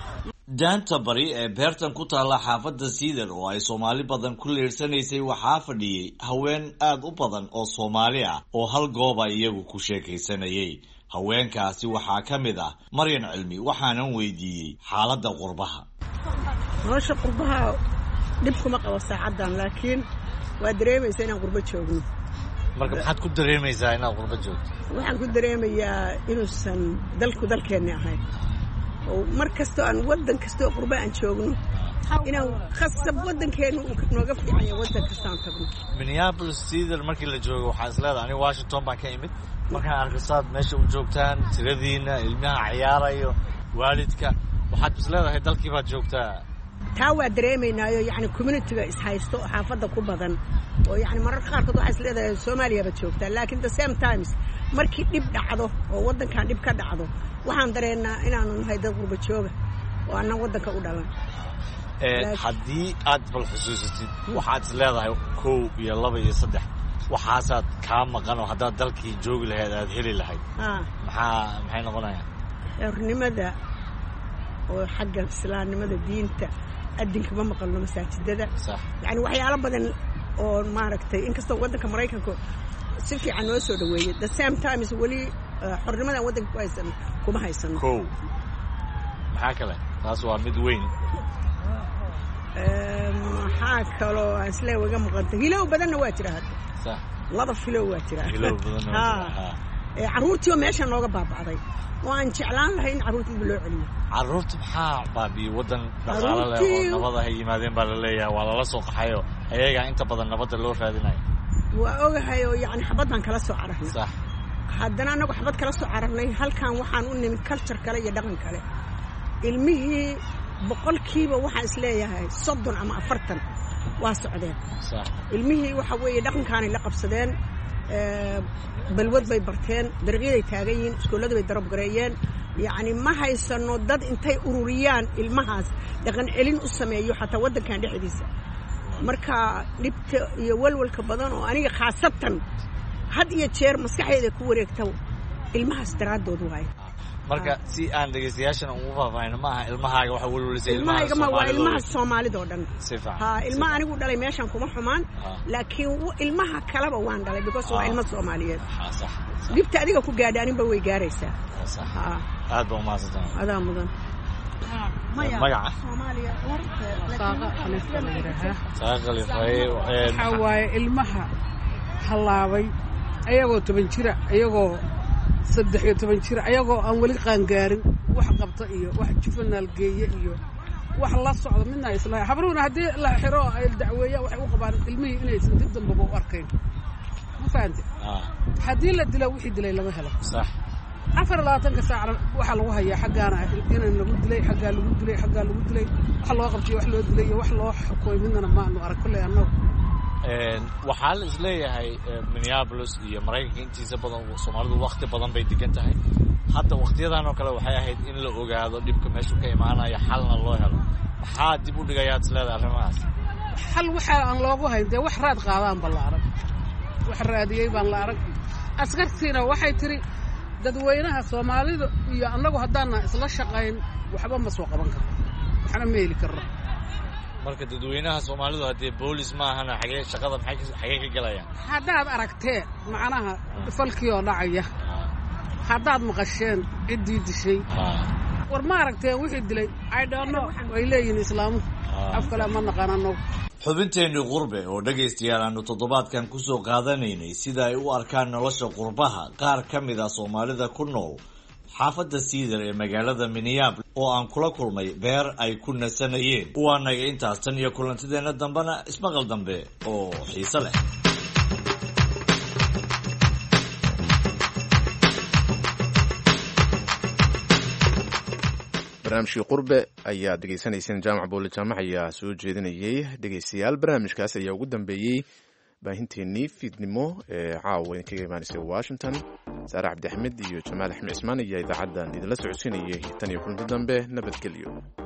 Speaker 17: daanta bari ee beertan ku taalla xaafadda Cedar oo ay Soomaali badan ku leersanaysay waxaa fadhiyay haween aad u badan oo Soomaali ah oo hal goob ay iyagu ku sheekaysanayay. haweenkaasi waxaa ka mid ah Maryan Cilmi waxaanan weydiiyey xaaladda qurbaha.
Speaker 20: nolosha qurbaha dib kuma qabo saacadan laakiin waa dareemaysaa inaan qurbo joogno.
Speaker 17: marka maxaad ku dareemaysaa inaad qurbo joogto?
Speaker 20: waxaan ku dareemayaa inuusan dalkeenni ahayn oo mar kastoo aan waddan kastoo qurbo aan joogno inaan khasab waddankeenu nooga fiican yahay waddan kastaan tagno.
Speaker 17: Minneapolis Cedar markii la joogo waxaa isleedahay aniga Washington baan ka imid markaan arkasaad meesha u joogtaan tiradiina ilmaha ciyaarayo waalidka waxaad isleedahay dalkii baad joogtaa.
Speaker 20: taa waa dareemaynaayo yacni community-ga ishaysto xaafadda ku badan oo yacni mararka qaarkood waxaa isleedahay Soomaaliya baad joogtaa laakiin the same times markii dhib dhacdo oo waddankan dhib ka dhacdo waxaan dareennaa inaanu nahay dad qurbo jooga oo aanan waddanka u dhalan.
Speaker 17: haddii aad bal xusuusatid waxaad isleedahay 1 iyo 2 iyo 3 waxaasaad kaa maqan oo haddaad dalkii joogi lahayd aad heli lahayd maxay noqonayaan?
Speaker 20: xornimada oo xagga islaamnimada diinta adinka ma maqalno masaajidada yani waxyaalo badan oo maaragtay inkastoo waddanka Mareykanka si fiican noo soo dhaweeyay the same time wali xornimada waddanka ku haysan kuma haysano.
Speaker 17: maxaa kale taas waa mid weyn.
Speaker 20: maxaa kaloo aan isla waga maqantay hilow badanna waa jira hadda. صح laba filow waa jira.
Speaker 17: hilow badanna waa jira.
Speaker 20: caruurtii meesha nooga baaba'day oo aan jeclaan lahayn caruurtii loo celiyo.
Speaker 17: caruurta maxaa baabiye waddan dhaqaale leh oo nabada ay yimaadeen baa la leeyahay waa lala soo qaxayo ayaga inta badan nabada loo raadinayo.
Speaker 20: waa ogahay oo yacni xabad baan kala soo cararnay.
Speaker 17: صح
Speaker 20: haddana anagu xabad kala soo cararnay halkan waxaan u nimid culture kale iyo dhaqan kale ilmihii boqolkiiba waxaan isleeyahay 30 ama 40 waa socdeen.
Speaker 17: صح
Speaker 20: ilmihii waxa weeye dhaqankaanay la qabsadeen balwad bay barteen dariiqaday taagan yihiin iskoolada bay darab gareeyeen yacni ma haysano dad intay ururiyaan ilmahaas dhaqan celin u sameeyo xataa waddankan dhexdiisa. marka dhibta iyo walwalka badan oo aniga khaasatan had iyo jeer maskaxdayda ku wareegta ilmahaas daraadood waaye.
Speaker 17: marka si aan dhageystayaashana ugu faahfaahino ma aha ilmahaaga waxa walwalisay
Speaker 20: ilmaha Soomaalida oo dhan.
Speaker 17: ha
Speaker 20: ilmaha anigu dhalay meeshan kuma xumaan laakiin ilmaha kaleba waan dhalay because waa ilmo Soomaaliyeed.
Speaker 17: صح
Speaker 20: dibta adiga ku gaadhaaninba way gaaraysaa.
Speaker 17: صح aad baa umaasantahay.
Speaker 20: adaa mudan.
Speaker 17: magaca
Speaker 20: Soomaaliya
Speaker 21: waxa waaye ilmaha halaabay ayagoo 10 jira ayagoo 13 jira ayagoo aan wali qaangaarin wax qabta iyo wax juvenile geeye iyo wax la socdo midna islaa habruuna hadii la xiro ay dacweeya waxay u qabaan ilmihii inaysan dib dambe u arkayn ma fahanti hadii la dilo wixii dilay lama helo.
Speaker 17: صح
Speaker 21: 24 saac waxa lagu hayaa xagaana inaan lagu dilay xagaa lagu dilay wax loo qabtay wax loo dilay wax loo xukumay midna ma aanu arag kulay annagu.
Speaker 17: waxaa la isleeyahay Minneapolis iyo Mareykanka intiisa badan Soomaalidu waqti badan bay degan tahay hadda waqtiyadan oo kale waxay ahayd in la ogaado dhibka meesha ka imaanaya xalna loo helo. maxaa dib u dhigayaa isleedahay arrimahaas?
Speaker 21: xal waxa aan loogu hayn dee wax raad qaadaan ballaaran wax raadiyay baan la arag askartiina waxay tiri dadweynaha Soomaalida iyo annagu haddaan isla shaqayn waxba ma soo qaban karno waxna ma heli karno.
Speaker 17: marka dadweynaha Soomaalidu hadii boolis ma ahana xagee shaqada maxay ka galayaan?
Speaker 21: haddaad aragteen macnaha falkii oo dhacaya haddaad maqasheen cidii dishay war ma aragteen wixii dilay I don't know way leeyihiin islaamu afkala ma naqaanano.
Speaker 17: xubinteenu qurbe oo dhageystayaal aanu toddobaadkan ku soo qaadanaynay sida ay u arkaan nolosha qurbaha qaar ka mid ah Soomaalida ku nool xaafadda Cedar ee magaalada Minneapolis oo aan kula kulmay beer ay ku nasanayeen. waanaga intaas tan iyo kulantideena dambana ismaqal dambe oo xiiso leh.
Speaker 3: barnaamijkii qurbe ayaa degeysanayseen jaamac boole jaamac ayaa soo jeedinayay dhegeystayaal barnaamijkaas ayaa ugu dambeeyey baahinteennii fiidnimo ee caawa idinkaga imaanaysay Washington. saare cabdi axmed iyo jamaal axmed cismaan ayaa idaacaddan idinla socodsiinayay tan iyo kulanti dambe nabadgelyo.